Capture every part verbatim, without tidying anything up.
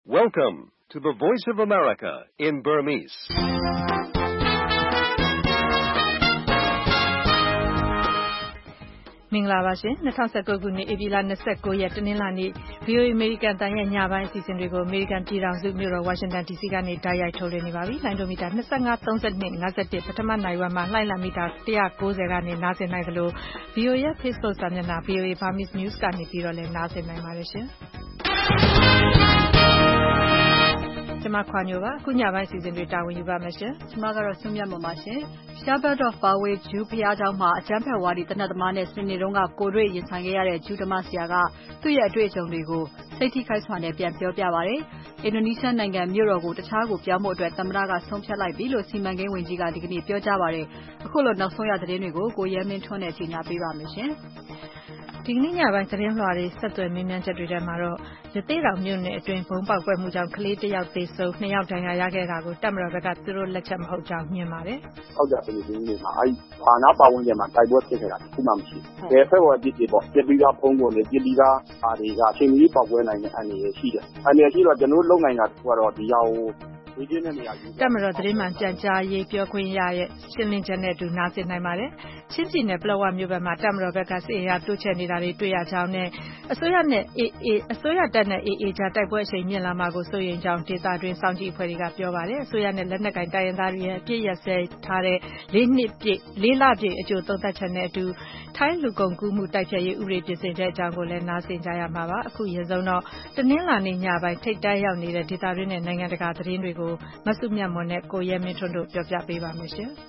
Welcome to the Voice of America in Burmese. ။မင်္ဂလာပါရှင်။၂၀၁၉ခုနှစ်ဧပြီလ၂၉ရက်တနင်္လာနေ့ ဗွီအိုအေ အမေရိကန်အသံရဲ့ညပိုင်းအစီအစဉ်တွေကိုအမေရိကန်ပြည်ထောင်စုမြို့တော်ဝါရှင်တန်ဒီစီကနေတိုက်ရိုက်ထုတ်လွှင့်နေပါပြီ။လိုင်းဒိုမီတာ၂၅ ၃၂ ၅၁ပထမနိုင်ဝက်မှာလှိုင်းလံမီတာ၁၉၀ကနေနားဆင်နိုင်သလို ဗွီအိုအေရဲ့ Facebook စာမျက်နှာ ဗွီအိုအေ Burmese News ကနေပြီးတော့လည်းနားဆင်နိုင်ပါတယ်ရှင်။ကျမခွာညိုပါအခုညပိုင်းစီစဉ်တွေတာဝန်ယူပါမယ်ရှင်ကျမကတော့ဆွမြတ်မပါရှင် Shepherd of Poway ဂျူးဖျားเจ้าမှာအကျန်းဖက်ဝါဒီတနတ်သမားနဲ့စနေတုန်းကကိုတွေ့ရင်ဆိုင်ခဲ့ရတဲ့ဂျူးဓမ္မဆရာကသူ့ရဲ့အတွေ့အကြုံတွေကိုစိတ်ထိခိုက်စွာနဲ့ပြန်ပြောပြပါတယ်အင်ဒိုနီးရှားနိုင်ငံမြို့တော်ကိုတခြားကိုပြောင်းဖို့အတွက်သမ္မတကဆုံးဖြတ်လိုက်ပြီလို့စီမံကိန်းဝန်ကြီးကဒီကနေ့ပြောကြားပါတယ်အခုလိုနောက်ဆုံးရသတင်းတွေကိုကိုရဲမင်းထွန်းနဲ့ကြီးညာပေးပါမယ်ရှင်ဒီကနေ့ညပိုင်းသတင်းလွှာတွေဆက်သွယ်မင်းမြန်းချက်တွေထဲမှာတော့ရသေးတောင်မြို့နယ်အတွင်းဘုံပေါက်ကွဲမှုကြောင့်ကလေးတစ်ယောက်သေဆုံးနှစ်ယောက်ဒဏ်ရာရခဲ့တာကိုတပ်မတော်ဘက်ကသူတို့လက်ချက်မဟုတ်ကြောင်းညွှန်ပါတယ်။ဟုတ်ကြတယ်ဒီနေ့မှာအဲဒီဘာနာပါဝင်ကြမှာတိုက်ပွဲဖြစ်နေတာခုမှမရှိဘူး။ဘယ်ဖက်ပေါ်ပြစ်ပြပေါ့ပြစ်ပြီးသားဖုံးပေါ်လေပြစ်ပြီးသားအားတွေကအချိန်ကြီးပေါက်ကွဲနိုင်တဲ့အနေရရှိတယ်။အနေရရှိတော့ကျွန်တော်လုံနိုင်တာကတော့ဒီရောက်တပ်မတော်သတင်းမှန်ပြန်ကြားရေးပြောခွင့်ရရဲ့ရှင်းလင်းချက်နဲ့အတူနားဆင်နိုင်ပါတယ်။ချင်းပြည်နယ်ပလောဝမြို့ဘက်မှာတပ်မတော်ဘက်ကစစ်အင်အားတိုးချဲ့နေတာတွေတွေ့ရကြောင်းနဲ့အစိုးရနဲ့အေအေအစိုးရတပ်နဲ့အေအေကြားတိုက်ပွဲအရှိန်မြင့်လာမှာကိုစိုးရိမ်ကြောင်းဒေသတွင်းစောင့်ကြည့်အဖွဲ့တွေကပြောပါတယ်။အစိုးရနဲ့လက်နက်ကင်တိုင်းရင်းသားတွေရဲ့အပြစ်ရစဲထားတဲ့လေးနှစ်ပြည့်လေးလပြည့်အကျိုးသုံးသက်ချက်နဲ့အတူထိုင်းလူကုန်ကူးမှုတိုက်ဖျက်ရေးဥပဒေပြင်ဆင်တဲ့အကြောင်းကိုလည်းနားဆင်ကြရမှာပါ။အခုရဆုံးတော့တနင်္လာနေ့ညပိုင်းထိပ်တန်းရောက်နေတဲ့ဒေသတွင်းနဲ့နိုင်ငံတကာသတင်းတွေကိုမဆုမြတ်မွန်နဲ့ကိုရဲမင်းထွန်းတို့ပြောပြပေးပါမယ်ရှင်။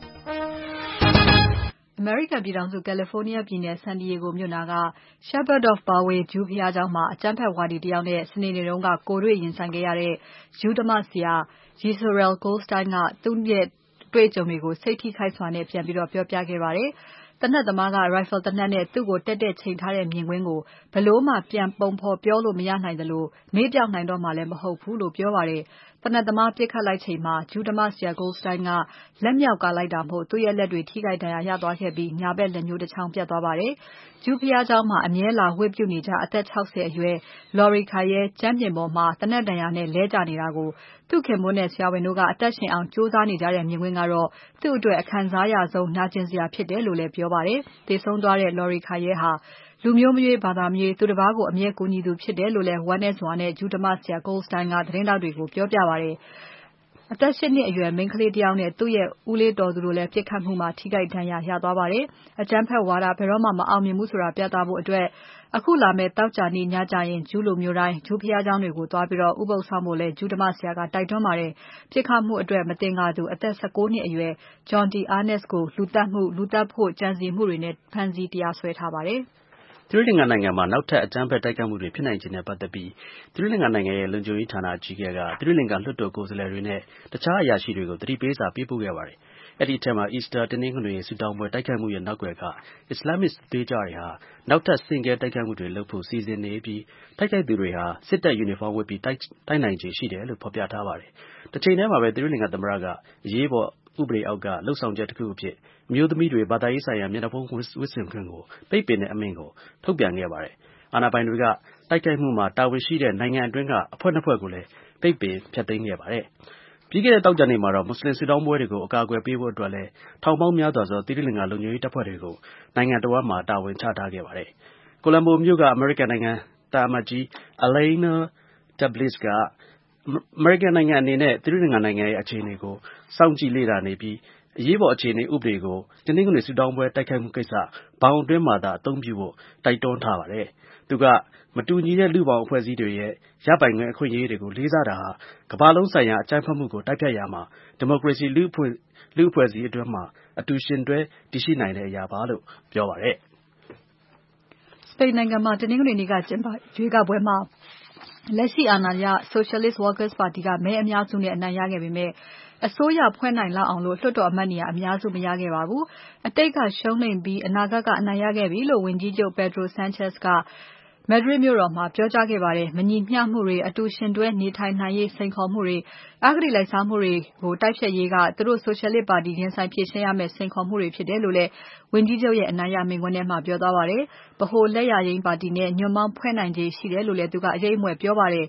အမေရိကန်ပြည်ထောင်စုကယ်လီဖိုးနီးယားပြည်နယ် San Diego မြို့နာက Shepherd of Poway ဂျူးဘုရားကျောင်းမှာအကြမ်းဖက်ဝါဒီတယောက်နဲ့စနေနေ့တုန်းကကိုတွေ့ရင်ဆိုင်ခဲ့ရတဲ့ဂျူးဓမ္မဆရာ Yisrael Goldstein ကသူ့ရဲ့တွေ့ကြုံတွေကိုစိတ်ထိခိုက်စွာနဲ့ပြန်ပြီးတော့ပြောပြခဲ့ပါတယ်။တနတ်သမားက rifle တနတ်နဲ့သူ့ကိုတက်တက်ချိန်ထားတဲ့မြင်ကွင်းကိုဘလို့မှပြန်ပုံဖော်ပြောလို့မရနိုင်သလိုမေ့ပြောက်နိုင်တော့မှလည်းမဟုတ်ဘူးလို့ပြောပါတယ်။တနတ်သမားပြစ်ခတ်လိုက်ချိန်မှာဂျူးဓမ္မဆရာ Goldstein ကလက်မြောက်ကလိုက်တာမို့သူ့ရဲ့လက်တွေထိခိုက်ဒဏ်ရာရသွားခဲ့ပြီးညာဘက်လက်ညှိုးတစ်ချောင်းပြတ်သွားပါတယ်။ဂျူးဘုရားကျောင်းမှာအမြဲလာဝတ်ပြုနေကြအသက်၆၀အရွယ် Lori Kaye ကျမ်းပြင်ပေါ်မှာတနတ်ဒဏ်ရာနဲ့လဲကျနေတာကိုသူ့ခင်ပွန်းနဲ့ဆရာဝန်တို့ကအသက်ရှင်အောင်ကြိုးစားနေကြတဲ့မြင်ကွင်းကတော့သူ့အတွက်အခံစားရဆုံးနာကျင်စရာဖြစ်တယ်လို့လည်းပြောပါတယ်။သေဆုံးသွားတဲ့ Lori Kaye ဟာလူမျိုးမရွေးဘာသာမရွေးသူတစ်ပါးကိုအမြဲကူညီသူဖြစ်တယ်လို့လည်းဝမ်းနည်းစွာနဲ့ဂျူးဓမ္မဆရာ Goldstein ကသတင်းတောက်တွေကိုပြောပြပါတယ်။အသက်၈နှစ်အရွယ်မိန်းကလေးတစ်ယောက်နဲ့သူ့ရဲ့ဦးလေးတော်သူတို့လည်းပြစ်ခတ်မှုမှာထိခိုက်ဒဏ်ရာရသွားပါတယ်။အကြမ်းဖက်ဝါဒဘယ်တော့မှမအောင်မြင်ဘူးဆိုတာပြသဖို့အတွက်အခုလာမယ့်တောက်ကြနေ့ညကြရင်ဂျူးလူမျိုးတိုင်းဂျူးဘုရားကျောင်းတွေကိုသွားပြီးတော့ဥပုသ်ဆောင်ဖို့လဲဂျူးဓမ္မဆရာကတိုက်တွန်းပါတယ်။ပြစ်ခတ်မှုအတွက်မတင်ကားသူအသက်၁၉နှစ်အရွယ် John D. Arness ကိုလူသတ်မှုလူသတ်ဖို့ကြံစီမှုတွေနဲ့ဖမ်းဆီးတရားစွဲထားပါတယ်။သီရိလင်္ကာနိုင်ငံမှာနောက်ထပ်အကြမ်းဖက်တိုက်ခိုက်မှုတွေဖြစ်နိုင်ခြေနဲ့ပတ်သက်ပြီးသီရိလင်္ကာနိုင်ငံရဲ့လုံခြုံရေးဌာနအကြီးအကဲကသီရိလင်္ကာလွှတ်တော်ကိုယ်စားလှယ်တွေနဲ့တခြားအရာရှိတွေကိုသတိပေးစာပေးပို့ခဲ့ပါတယ်။အဲ့ဒီအထက်မှာ Easter တနင်္ဂနွေဆုတောင်းပွဲတိုက်ခိုက်မှုရဲ့နောက်ွယ်ကအစ္စလာမစ်စစ်သွေးကြွတွေဟာနောက်ထပ်ဆင့်ကဲတိုက်ခိုက်မှုတွေလုပ်ဖို့စီစဉ်နေပြီးတိုက်ခိုက်သူတွေဟာစစ်တပ်ယူနီဖောင်းဝတ်ပြီးတိုက်တိုက်နိုင်ခြေရှိတယ်လို့ဖော်ပြထားပါတယ်။တစ်ချိန်တည်းမှာပဲသီရိလင်္ကာသမ္မတကအရေးပေါ်ဥပဒေအောက်ကလှုပ်ဆောင်ချက်တစ်ခုအဖြစ်အမျိုးသမီးတွေဘာသာရေးဆိုင်ရာမျက်နှာဖုံးဝတ်ဆင်ခွင့်ကိုပိတ်ပင်တဲ့အမိန့်ကိုထုတ်ပြန်ခဲ့ပါတယ်။အာဏာပိုင်တွေကတိုက်ခိုက်မှုမှာတာဝန်ရှိတဲ့နိုင်ငံအတွင်းကအဖွဲ့နှစ်ဖွဲ့ကိုလည်းပိတ်ပင်ဖျက်သိမ်းခဲ့ပါတယ်။ပြီးခဲ့တဲ့တောက်ကြနေ့မှာတော့မွတ်စလင်စစ်တောင်းပွဲတွေကိုအကာအကွယ်ပေးဖို့အတွက်လည်းထောင်ပေါင်းများစွာသောသီရိလင်္ကာလုံခြုံရေးတပ်ဖွဲ့တွေကိုနိုင်ငံတော်မှာတာဝန်ချထားခဲ့ပါတယ်။ကိုလံဘိုမြို့ကအမေရိကန်နိုင်ငံတာအမတ်ကြီး Alaina Tablis ကအမေရိကန်နိုင်ငံအနေနဲ့သီရိလင်္ကာနိုင်ငံရဲ့အခြေအနေကိုစောင့်ကြည့်လေ့လာနေပြီးအရေးပေါ်အခြေအနေဥပဒေကိုတနင်္ဂနွေဆုတောင်းပွဲတိုက်ခိုက်မှုကိစ္စဘောင်အတွင်းမှာသာအသုံးပြုဖို့တိုက်တွန်းထားပါတယ်။သူကမတူညီတဲ့လူပေါင်းအဖွဲ့အစည်းတွေရဲ့ရပိုင်ခွင့်အခွင့်အရေးတွေကိုလေးစားတာဟာကမ္ဘာလုံးဆိုင်ရာအကြမ်းဖက်မှုကိုတိုက်ဖျက်ရမှာဒီမိုကရေစီလူ့အဖွဲ့လူ့အဖွဲ့အစည်းအတွင်းမှာအတူရှင်တွဲတည်ရှိနိုင်တဲ့အရာပါလို့ပြောပါတယ်။စပိန်နိုင်ငံမှာတနင်္ဂနွေနေ့ကကျင်းပရွေးကောက်ပွဲမှာလက်ရှိအာဏာရ Socialist Workers Party ကမဲအများစုနဲ့အနိုင်ရခဲ့ပေမဲ့အစိုးရဖွဲ့နိုင်လောက်အောင်လို့လွှတ်တော်အမတ်နေရာအများစုမရခဲ့ပါဘူး။အတိတ်ကရှုံးနိမ့်ပြီးအနာဂတ်ကအနိုင်ရခဲ့ပြီလို့ဝန်ကြီးချုပ် Pedro Sanchez က Madrid မြို့တော်မှာပြောကြားခဲ့ပါတယ်။မညီမျှမှုတွေအတူရှင်တွဲနေထိုင်နိုင်ရေးစိန်ခေါ်မှုတွေအဂတိလိုက်စားမှုတွေကိုတိုက်ဖျက်ရေးကသူတို့ Socialist Party ရင်ဆိုင်ဖြေရှင်းရမယ့်စိန်ခေါ်မှုတွေဖြစ်တယ်လို့လည်းဝန်ကြီးချုပ်ရဲ့အနိုင်ရမိန့်ခွန်းထဲမှာပြောသွားပါတယ်။ဗဟိုလက်ယာယိမ်းပါတီနဲ့ညွန့်ပေါင်းဖွဲ့နိုင်ခြေရှိတယ်လို့လည်းသူကအရေးအမွယ်ပြောပါတယ်။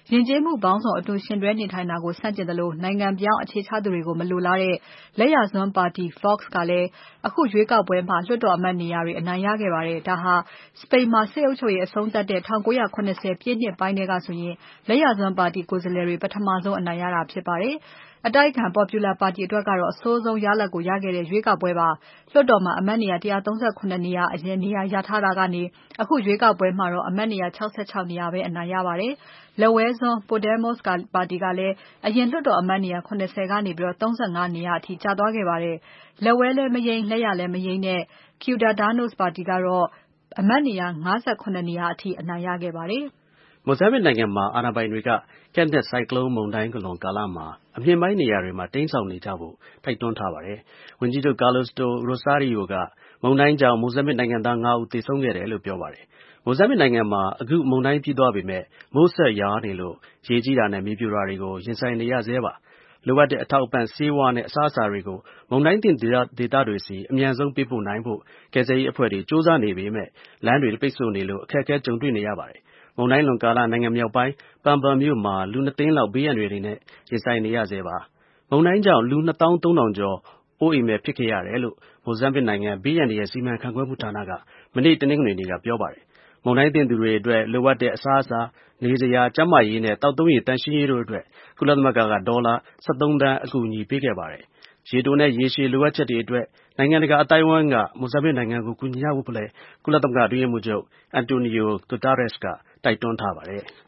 ယဉ်ကျေးမှုပေါင်းစုံအတူရှင်တွဲနေထိုင်တာကိုဆန့်ကျင်သလိုနိုင်ငံပြောင်းအခြေချသူတွေကိုမလိုလားတဲ့လက်ယာစွန်းပါတီ Vox ကလည်းအခုရွေးကောက်ပွဲမှာလွှတ်တော်အမတ်နေရာတွေအနိုင်ရခဲ့ပါတယ်။ဒါဟာစပိန်မှာစစ်အုပ်ချုပ်ရေးအဆုံးသတ်တဲ့၁၉၇၀ပြည့်နှစ်ပိုင်းတွေကဆိုရင်လက်ယာစွန်းပါတီကိုယ်စားလှယ်တွေပထမဆုံးအနိုင်ရတာဖြစ်ပါတယ်။အတိုက်အခံ Popular ပါတီအတွက်ကတော့အဆိုးဆုံးရလဒ်ကိုရခဲ့တဲ့ရွေးကောက်ပွဲပါ။လွှတ်တော်မှာအမတ်နေရာone hundred thirty-sevenနေရာအရင်နေရာရထားတာကနေအခုရွေးကောက်ပွဲမှာတော့အမတ်နေရာsixty-sixနေရာပဲအနိုင်ရပါတယ်။လက်ဝဲစွန်း Podemos ပါတီကလည်းအရင်လွှတ်တော်အမတ်နေရာseventyကနေပြီးတော့thirty-fiveနေရာအထိကျသွားခဲ့ပါတယ်။လက်ဝဲလည်းမယိမ်းလက်ယာလည်းမယိမ်းတဲ့ Ciudadanos ပါတီကတော့အမတ်နေရာfifty-sevenနေရာအထိအနိုင်ရခဲ့ပါတယ်။မိုဇမ်ဘစ်နိုင်ငံမှာအာဏာပိုင်တွေက Kenneth ဆိုင်ကလုန်းမုန်တိုင်းကာလမှာအမြင့်ပိုင်းနေရာတွေမှာတိမ်းရှောင်နေကြဖို့တိုက်တွန်းထားပါတယ်။ဝန်ကြီးချုပ် Carlos Rosario ကမုန်တိုင်းကြောင့်မိုဇမ်ဘစ်နိုင်ငံသားfiveဦးသေဆုံးခဲ့တယ်လို့ပြောပါတယ်။မိုဇမ်ဘစ်နိုင်ငံမှာအခုမုန်တိုင်းပြီးသွားပေမဲ့မိုးဆက်ရွာနေလို့ရေကြီးတာနဲ့မြေပြိုတာတွေကိုရင်ဆိုင်နေရဆဲပါ။လိုအပ်တဲ့အထောက်အပံ့ဆေးဝါးနဲ့အစားအစာတွေကိုမုန်တိုင်းသင့်ဒေသတွေဆီအမြန်ဆုံးပေးပို့နိုင်ဖို့ကယ်ဆယ်ရေးအဖွဲ့တွေစ조사နေပေမဲ့လမ်းတွေပိတ်ဆို့နေလို့အခက်အခဲကြုံတွေ့နေရပါတယ်။မုန်တိုင်းလွန်ကာလနိုင်ငံမြောက်ပိုင်း Pamban မြို့မှာလူtwoသိန်းလောက်ဘေးအန္တရာယ်တွေနဲ့ရင်ဆိုင်နေရဆဲပါ။မုန်တိုင်းကြောင့်လူtwo thousand three thousandကျော်အိုးအိမ်မဲ့ဖြစ်ခဲ့ရတယ်လို့မိုဇမ်ဘစ်နိုင်ငံဘေးအန္တရာယ်စီမံခန့်ခွဲမှုဌာနကမနေ့တနင်္ဂနွေနေ့ကပြောပါတယ်။မုန်တိုင်းသင့်သူတွေအတွက်လိုအပ်တဲ့အစားအစာနေစရာကျန်းမာရေးနဲ့သောက်သုံးရေသန့်ရှင်းရေးတို့အတွက်ကုလသမဂ္ဂကဒေါ်လာthirteenသန်းအကူအညီပေးခဲ့ပါတယ်။ရေတိုနဲ့ရေရှည်လိုအပ်ချက်တွေအတွက်နိုင်ငံတကာအသိုင်းအဝိုင်းကမိုဇမ်ဘစ်နိုင်ငံကိုကူညီကြဖို့လည်းကုလသမဂ္ဂအတွင်းရေးမှူးချုပ် Antonio Guterres ကတိုက်တွန်းထားပါတယ်။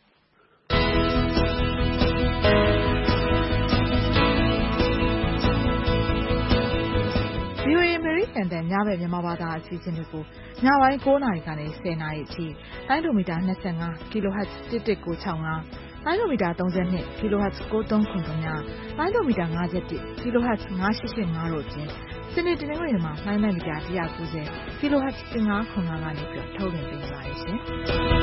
VOA အမေရိကန်တန်ညဘက်မြန်မာဘာသာအစီအစဉ်တွေကိုညပိုင်းnineနာရီကနေtenနာရီအထိလိုင်းဒိုမီတာtwenty-five ကီလိုဟတ်ဇ်one one nine six fiveလိုင်းဒိုမီတာthirty-twoကီလိုဟတ်ဇ်nine three seven nineလိုင်းဒိုမီတာfifty-oneကီလိုဟတ်ဇ်five eight eight fiveတို့အပြင်စနေတနင်္ဂနွေမှာလိုင်းမီတာone ninetyကီလိုဟတ်ဇ်fifteen ninetyကနေပြီးထုတ်လွှင့်ပေးပါတယ်ရှင်။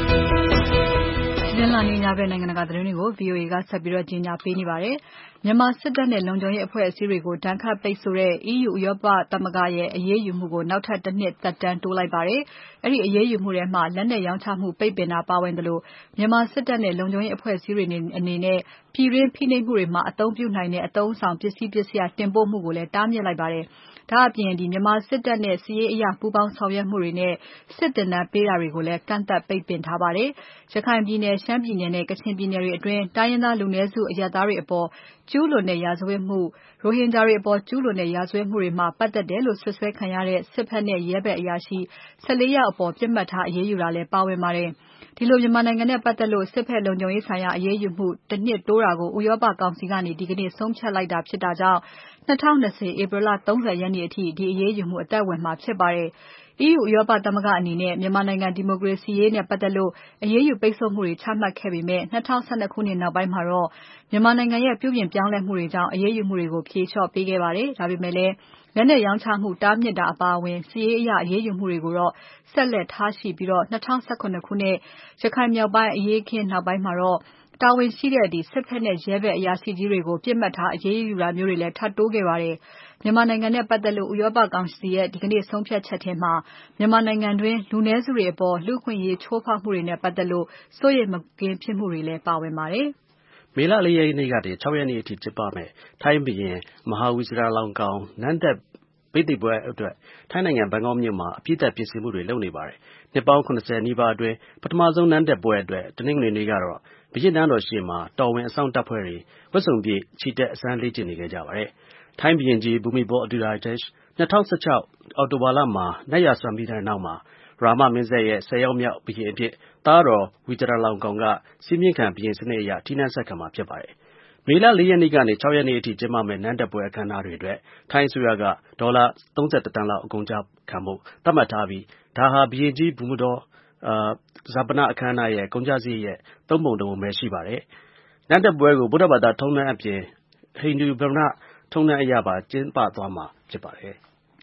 ဒီလနေ့ညဘက်နိုင်ငံတကာသတင်းတွေကို VOA ကဆက်ပြီးတော့ကြီးညာပေးနေပါတယ်။မြန်မာစစ်တပ်နဲ့လုံခြုံရေးအဖွဲ့အစည်းတွေကိုဒဏ်ခတ်ပိတ်ဆို့တဲ့ E U ဥရောပသမဂ္ဂရဲ့အရေးယူမှုကိုနောက်ထပ်တစ်နှစ်သက်တမ်းတိုးလိုက်ပါတယ်။အဲဒီအရေးယူမှုထဲမှာလက်နက်ရောင်းချမှုပိတ်ပင်တာပါဝင်တယ်လို့မြန်မာစစ်တပ်နဲ့လုံခြုံရေးအဖွဲ့အစည်းတွေအနေနဲ့ပြည်တွင်းဖိနှိပ်မှုတွေမှာအသုံးပြုနိုင်တဲ့အသုံးအဆောင်ပစ္စည်းပစ္စယတင်ပို့မှုကိုလည်းတားမြစ်လိုက်ပါတယ်။ဒါအပြင်ဒီမြန်မာစစ်တပ်နဲ့စစ်ရေးအရာပူးပေါင်းဆောင်ရွက်မှုတွေနဲ့စစ်တင်တန်းပေးတာတွေကိုလည်းကန့်သတ်ပိတ်ပင်ထားပါတယ်။ရခိုင်ပြည်နယ်ရှမ်းပြည်နယ်နဲ့ကချင်ပြည်နယ်တွေအတွင်းတိုင်းရင်းသားလူနည်းစုအရပ်သားတွေအပေါ်ကျူးလွန်တဲ့ရာဇဝတ်မှုရိုဟင်ဂျာတွေအပေါ်ကျူးလွန်တဲ့ရာဇဝတ်မှုတွေမှာပတ်သက်တယ်လို့ဆွဆွဲခံရတဲ့စစ်ဖက်နဲ့ရဲဘက်အရာရှိfourteenယောက်အပေါ်ပြစ်မှတ်ထားအရေးယူတာလည်းပါဝင်ပါတယ်။ဒီလိုမြန်မာနိုင်ငံနဲ့ပတ်သက်လို့စစ်ဖက်လုံခြုံရေးဆိုင်ရာအရေးယူမှုတစ်နှစ်တိုးတာကိုဥရောပကောင်စီကနေဒီကနေ့ဆုံးဖြတ်လိုက်တာဖြစ်တာကြောင့်twenty twentyဧပြီလthirtyရက်နေ့အထိဒီအရေးယူမှုအသက်ဝင်မှာဖြစ်ပါတယ်။ E U ဥရောပသမဂ္ဂအနေနဲ့မြန်မာနိုင်ငံဒီမိုကရေစီရေးနဲ့ပတ်သက်လို့အရေးယူပိတ်ဆို့မှုတွေချမှတ်ခဲ့ပေမဲ့twenty twelveခုနှစ်နောက်ပိုင်းမှာတော့မြန်မာနိုင်ငံရဲ့ပြုပြင်ပြောင်းလဲမှုတွေကြောင့်အရေးယူမှုတွေကိုဖြေလျှော့ပေးခဲ့ပါတယ်။ဒါပေမဲ့လည်းလက်နက်ရောင်းချမှုတားမြစ်တာအပါအဝင်စစ်ရေးအရအရေးယူမှုတွေကိုတော့ဆက်လက်ထားရှိပြီးတော့twenty elevenခုနှစ်ရခိုင်မြောက်ပိုင်းအရေးအခင်းနောက်ပိုင်းမှာတော့တာဝန်ရှိတဲ့ဒီစစ်ဖက်နဲ့ရဲဘက်အရာရှိကြီးတွေကိုပြစ်မှတ်ထားအရေးယူတာမျိုးတွေလည်းထပ်တိုးခဲ့ပါတယ်။မြန်မာနိုင်ငံနဲ့ပတ်သက်လို့ဥရောပကောင်စီရဲ့ဒီကနေ့ဆုံးဖြတ်ချက်ထဲမှာမြန်မာနိုင်ငံတွင်းလူနည်းစုတွေအပေါ်လူ့အခွင့်အရေးချိုးဖောက်မှုတွေနဲ့ပတ်သက်လို့စိုးရိမ်မကင်းဖြစ်မှုတွေလည်းပါဝင်ပါတယ်။မေလfourရက်နေ့ကနေsixရက်နေ့အထိကျင်းပမယ့်ထိုင်းဘုရင်မဟာဝီဇရာလောင်ကောင်နန်းသက်ဘိသိက်ပွဲအတွက်ထိုင်းနိုင်ငံဘန်ကောက်မြို့မှာအပြည့်အစုံပြင်ဆင်မှုတွေလုပ်နေပါတယ်။နှစ်ပေါင်းseventyနီးပါးအတွင်းပထမဆုံးနန်းသက်ပွဲအတွက်တနင်္ဂနွေနေ့ကတော့ဘုရင့်နန်းတော်ရှေ့မှာတော်ဝင်အစောင့်တပ်ဖွဲ့တွေဝတ်စုံပြည့်ချီတက်အစမ်းလေ့ကျင့်နေခဲ့ကြပါတယ်။ထိုင်းဘုရင်ကြီး Bhumibol Adulyadej twenty sixteenအောက်တိုဘာလမှာနတ်ရာဇာပြီးတဲ့နောက်မှာရာမမင်းဆက်ရဲ့tenယောက်မြောက်ဘုရင်အဖြစ်သားတော်ဝီဂျရာလောင်ကောင်ကစည်းမျဉ်းခံဘုရင်စနစ်အရထီးနန်းဆက်ခံမှာဖြစ်ပါတယ်။မေလfourရက်နေ့ကနေsixရက်နေ့အထိကျင်းပမယ့်နန်းတက်ပွဲအခမ်းအနားတွေအတွက်ထိုင်းအစိုးရကဒေါ်လာthirty-oneသန်းလောက်အကုန်အကျခံဖို့သတ်မှတ်ထားပြီးဒါဟာဘုရင်ကြီး Bhumibol ဈာပနအခမ်းအနားရဲ့ကုန်ကျစရိတ်ရဲ့သုံးပုံတစ်ပုံပဲရှိပါတယ်။နန်းတက်ပွဲကိုဗုဒ္ဓဘာသာထုံးတမ်းအပြင်ဟိန္ဒူဗြဟ္မဏထုံးတမ်းအရပါကျင်းပသွားမှာဖြစ်ပါတယ်။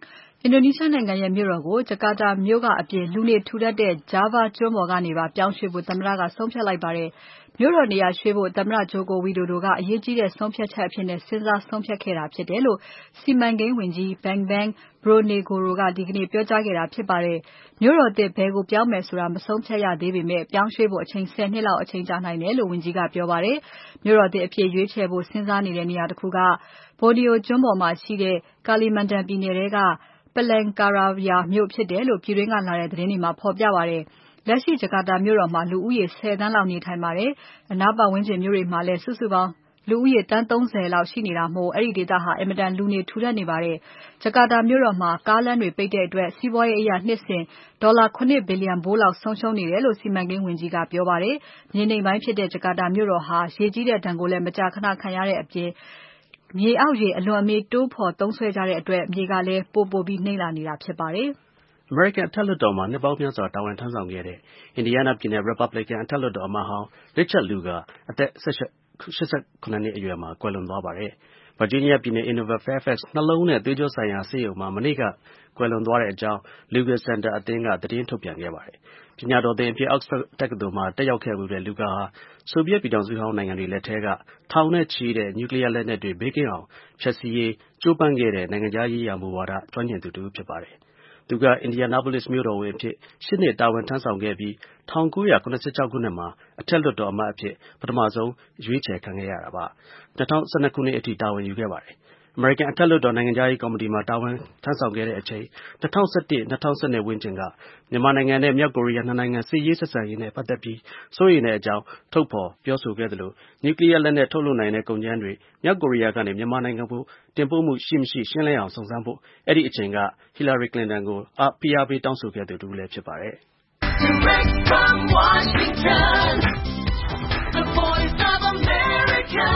အင်ဒိုနီးရှားနိုင်ငံရဲ့မြို့တော်ကိုဂျကာတာမြို့ကအပြင်လူနေထူထပ်တဲ့ Java ကျွန်းပေါ်ကနေပါပြောင်းရွှေ့ဖို့သမ္မတကဆုံးဖြတ်လိုက်ပါတယ်။မြို့တော်နေရာရွှေ့ဖို့သမ္မတ Joko Widodo ကအရေးကြီးတဲ့ဆုံးဖြတ်ချက်အဖြစ်နဲ့စဉ်းစားဆုံးဖြတ်ခဲ့တာဖြစ်တယ်လို့စီမံကိန်းဝန်ကြီး Bambang Brojonegoro ကဒီကနေ့ပြောကြားခဲ့တာဖြစ်ပါတယ်။မြို့တော်သစ်ဘယ်ကိုပြောင်းမယ်ဆိုတာမဆုံးဖြတ်ရသေးပေမဲ့ပြောင်းရွှေ့ဖို့အချိန်ဆယ်နှစ်လောက်အချိန်ကြာနိုင်တယ်လို့ဝန်ကြီးကပြောပါတယ်။မြို့တော်သစ်အဖြစ်ရွေးချယ်ဖို့စဉ်းစားနေတဲ့နေရာတစ်ခုက Borneo ကျွန်းပေါ်မှာရှိတဲ့ Kalimantan ပြည်နယ်ထဲကPalangkaraya မြို့ဖြစ်တယ်လို့ပြည်တွင်းကလာတဲ့သတင်းတွေမှာဖော်ပြပါတယ်။လက်ရှိဂျကာတာမြို့တော်မှာလူဦးရေဆယ်သန်းလောက်နေထိုင်ပါတယ်။အနားပတ်ဝန်းကျင်မြို့တွေမှာလည်းစုစုပေါင်းလူဦးရေသန်းသုံးဆယ်လောက်ရှိနေတာမို့အဲ့ဒီဒေသဟာအင်မတန်လူနေထူထပ်နေပါတယ်။ဂျကာတာမြို့တော်မှာကားလမ်းတွေပိတ်တဲ့အတွက်စီးပွားရေးအရာနှစ်စဉ်ဒေါ်လာခုနှစ်ဘီလီယံဖိုးလောက်ဆုံးရှုံးနေတယ်လို့စီမံကိန်းဝန်ကြီးကပြောပါတယ်။မြေနိမ့်ပိုင်းဖြစ်တဲ့ဂျကာတာမြို့တော်ဟာရေကြီးတဲ့ဒဏ်ကိုလည်းမကြာခဏခံရတဲ့အပြင်မြေအောက်ရေအလွန်အမင်းတိုးဖော်သုံးစွဲကြတဲ့အတွက်မြေကလည်းပိုပိုပြီးနှိမ့်လာနေတာဖြစ်ပါတယ်။အမေရိကန်အထက်လွှတ်တော်မှာနှစ်ပေါင်းများစွာတာဝန်ထမ်းဆောင်ခဲ့တဲ့ Indiana ပြည်နယ် Republican အထက်လွှတ်တော်အမတ်ဟောင်း Richard Lugar အသက်၈၇ နှစ်အရွယ်မှာကွယ်လွန်သွားပါတယ်။ Virginia ပြည်နယ် Inver Fairfax နှလုံးနဲ့သွေးကြောဆိုင်ရာဆေးရုံမှာမနေ့ကကွယ်လွန်သွားတဲ့အကြောင်း Lugar Center အသင်းကသတင်းထုတ်ပြန်ခဲ့ပါတယ်။ပညာတော်သင်အဖြစ် Oxford တက္ကသိုလ်မှာတက်ရောက်ခဲ့ဖူးတဲ့ Lugar ဟာဆိုဗီယက်ပြည်ထောင်စုဟောင်းနိုင်ငံတွေလက်ထဲကထောင်နဲ့ချီတဲ့ nuclear လက်နက်တွေဘေးကင်းအောင်ဖျက်ဆီးရေးကြိုးပမ်းခဲ့တဲ့နိုင်ငံခြားရေးရာမူဝါဒကျွမ်းကျင်သူတစ်ဦးဖြစ်ပါတယ်။သူက Indianapolis မြို့တော်ဝန်အဖြစ်ရှစ်နှစ်တာဝန်ထမ်းဆောင်ခဲ့ပြီး၁၉၇၆ခုနှစ်မှာအထက်လွှတ်တော်အမတ်အဖြစ်ပထမဆုံးရွေးချယ်ခံခဲ့ရတာပါ။၂၀၁၂ခုနှစ်အထိတာဝန်ယူခဲ့ပါတယ်။အမေရိကန်အထက်လွှတ်တော်နိုင်ငံခြားရေးကော်မတီမှာတာဝန်ထမ်းဆောင်ခဲ့တဲ့အချိန်၂၀၁၁-၂၀၁၂ဝန်းကျင်ကမြန်မာနိုင်ငံနဲ့မြောက်ကိုရီးယားနှစ်နိုင်ငံစစ်ရေးဆက်ဆံရေးနဲ့ပတ်သက်ပြီးစိုးရိမ်တဲ့အကြောင်းထုတ်ဖော်ပြောဆိုခဲ့သလို nuclear လက်နက်ထုတ်လုပ်နိုင်တဲ့ကုန်ကြမ်းတွေမြောက်ကိုရီးယားကနေမြန်မာနိုင်ငံကိုတင်ပို့မှုရှိမရှိရှင်းလင်းအောင်စုံစမ်းဖို့အဲ့ဒီအချိန်က Hillary Clinton ကိုဖိအားပေးတောင်းဆိုခဲ့သူတစ်ဦးလည်းဖြစ်ပါတယ်။ Direct from Washington, the voice of America,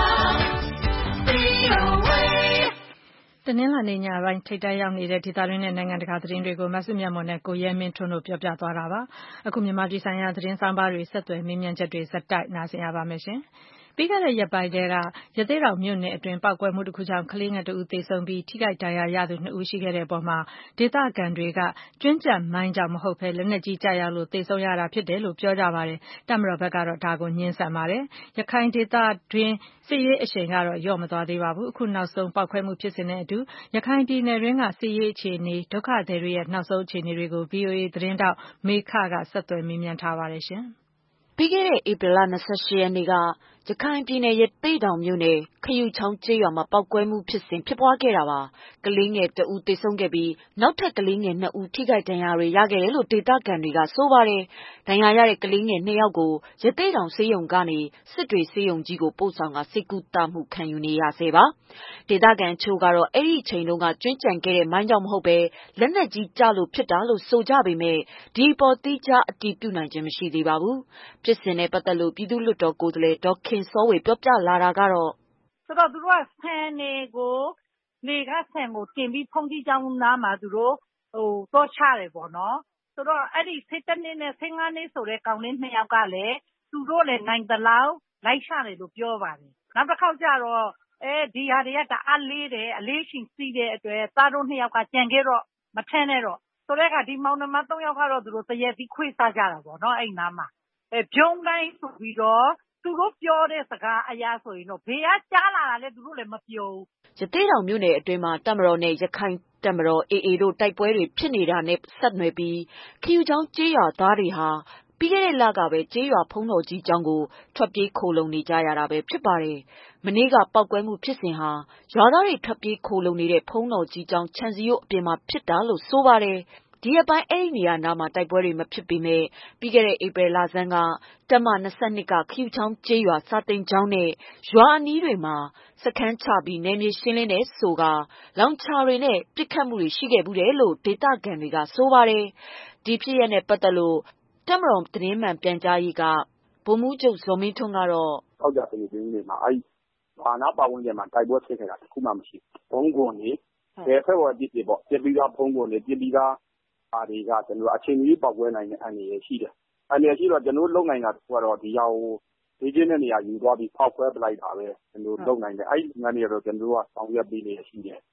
V O A တနင်္လာနေ့ညပိုင်းထိပ်တန်းရောက်နေတဲ့ဒေသတွင်းနဲ့နိုင်ငံတကာသတင်းတွေကိုမဆုမြတ်မွန်နဲ့ကိုရဲမင်းထွန်းတို့ပြောပြသွားတာပါ။အခုမြန်မာပြည်ဆိုင်ရာသတင်းဆောင်ပါတွေဆက်သွယ်မေးမြန်းချက်တွေဇက်တိုက်နားဆင်ရပါမယ်ရှင်။ပြီးခဲ့တဲ့ရက်ပိုင်းထဲကရသေ့တောင်မြို့နယ်အတွင်းပောက်ကွဲမှုတစ်ခုကြောင့်ကလေးငယ်တစ်ဦးသေဆုံးပြီးထိခိုက်ဒဏ်ရာရသူနှစ်ဦးရှိခဲ့တဲ့အပေါ်မှာဒေသခံတွေကကျွင်းကျန်မိုင်းကြောင့်မဟုတ်ဘဲလက်နက်ကြီးကျရောက်လို့သေဆုံးရတာဖြစ်တယ်လို့ပြောကြပါတယ်။တပ်မတော်ဘက်ကတော့ဒါကိုငြင်းဆန်ပါတယ်။ရခိုင်ဒေသတွင်းစစ်ရေးအရှိန်ကတော့လျော့မသွားသေးပါဘူး။အခုနောက်ဆုံးပောက်ခွဲမှုဖြစ်စဉ်နဲ့အတူရခိုင်ပြည်နယ်တွင်းကစစ်ရေးအခြေအနေဒုက္ခသည်တွေရဲ့နောက်ဆုံးအခြေအနေတွေကို V O A သတင်းတောက်မေခကဆက်သွယ်မေးမြန်းထားပါတယ်ရှင်။ပြီးခဲ့တဲ့ဧပြီလ၂၈ရက်နေ့ကရခိုင်ပြည်နယ်ရသေ့တောင်မြို့နယ်ခရုချောင်းကျေးရွာမှာပေါက်ကွဲမှုဖြစ်စဉ်ဖြစ်ပွားခဲ့တာပါ။ကလေးငယ်တစ်ဦးသေဆုံးခဲ့ပြီးနောက်ထပ်ကလေးငယ်နှစ်ဦးထိခိုက်ဒဏ်ရာတွေရခဲ့တယ်လို့ဒေသခံတွေကဆိုပါတယ်။ဒဏ်ရာရတဲ့ကလေးငယ်နှစ်ယောက်ကိုရသေ့တောင်ဆေးရုံကနေစစ်တွေဆေးရုံကြီးကိုပို့ဆောင်ကစိတ်ကူးတမှုခံယူနေရဆဲပါ။ဒေသခံချို့ကတော့အဲ့ဒီအချိန်တုန်းကကျွင်းကျန်ခဲ့တဲ့မိုင်းကြောင့်မဟုတ်ပဲလက်နက်ကြီးကျလို့ဖြစ်တာလို့ဆိုကြပေမဲ့ဒီပေါ်တိကျအတည်ပြုနိုင်ခြင်းမရှိသေးပါဘူး။ဖြစ်စဉ်နဲ့ပတ်သက်လို့ပြည်သူ့လွှတ်တော်ကိုယ်စားလှယ်ဒေါ်ခင်စောဝေပြောပြလာတာကတော့ဆိုတော့သူတို့ကဆန်တွေကိုလေကဆန်ကိုတင်ပြီးဖုန်ကြီးကျောင်းနားမှာသူတို့ဟိုတော့ချတယ်ပေါ့နော်ဆိုတော့အဲ့ဒီစိတ်တနည်းနဲ့ဆင်းကားနေဆိုတဲ့ကောင်လေးနှစ်ယောက်ကလည်းသူတို့လည်းနိုင်တလောက်လိုက်ချတယ်လို့ပြောပါတယ်နောက်တစ်ခေါက်ကျတော့အဲဒီဟာတွေကတအားလေးတယ်အလေးရှင်စီးတဲ့အတွက်သားတို့နှစ်ယောက်ကကြံခဲ့တော့မထမ်းနဲ့တော့ဆိုတဲ့အခါဒီမောင်နှမသုံးယောက်ကတော့သူတို့တရက်ပြီးခွေးစားကြတာပေါ့နော်အဲ့နားမှာအဲပြုံးတိုင်းဆိုပြီးတော့သူတို့ပြောတဲ့စကားအရာဆိုရင်တော့ဘေးကကြားလာတာလဲသူတို့လည်းမပြောဘူးရသေ့တောင်မြို့နယ်အတွင်းမှာတပ်မတော်နဲ့ရခိုင်တပ်မတော် A A တို့တိုက်ပွဲတွေဖြစ်နေတာနဲ့ဆက်နွယ်ပြီးခယူချောင်းကျေးရွာသားတွေဟာပြီးခဲ့တဲ့လကပဲကျေးရွာဖုံးတော်ကြီးကျောင်းကိုထွက်ပြေးခိုလုံနေကြရတာပဲဖြစ်ပါတယ်။မနေ့ကပောက်ကွဲမှုဖြစ်စဉ်ဟာရွာသားတွေထွက်ပြေးခိုလုံနေတဲ့ဖုံးတော်ကြီးကျောင်းခြံစည်းရိုးအပြင်မှာဖြစ်တာလို့ဆိုပါတယ်။ဒီအပိုင်းအဲ့ဒီနေရာနားမှာတိုက်ပွဲတွေမဖြစ်ပေမဲ့ပြီးခဲ့တဲ့ဧပြီလဆန်းကတပ်မ၂၂ကခယူချောင်းကျေးရွာစာတင်ကျောင်းနဲ့ရွာအနီးတွေမှာစခန်းချပြီးနယ်မြေရှင်းလင်းတဲ့ဆိုကလောင်ချာတွေနဲ့ပစ်ခတ်မှုတွေရှိခဲ့ဘူးတယ်လို့ဒေသခံတွေကဆိုပါတယ်။ဒီဖြစ်ရပ်နဲ့ပတ်သက်လို့တပ်မတော်သတင်းမှန်ပြန်ကြားရေးကဗိုလ်မှူးချုပ်ဇော်မင်းထွန်းကတော့ထောက်ကြတဲ့ဒီနေ့မှာအဲ့ဘာနာပတ်ဝန်းကျင်မှာတိုက်ပွဲဖြစ်ခဲ့တာတခုမှမရှိဘူး။ဘုံကွန်ကြီးဘယ်ဖက်ဝပြစ်ပြပေါ့ပြစ်ပြီးသားဘုံကွန်ကြီးပြစ်ပြီးသားအားတွေကကျွန်တော်အချိန်ကြီးပောက်ကွဲနိုင်တဲ့အနေရရှိတယ်။အနေရရှိတော့ကျွန်တော်လုံနိုင်တာကတော့ဒီရောက်ဒီကျင်းတဲ့နေရာယူသွားပြီးဖောက်ခွဲပလိုက်တာပဲကျွန်တော်လုံနိုင်တယ်အဲ့ဒီငန်းတွေတော့ကျွန်တော်ကဆောင်ရွက်ပေးနေရှိတယ်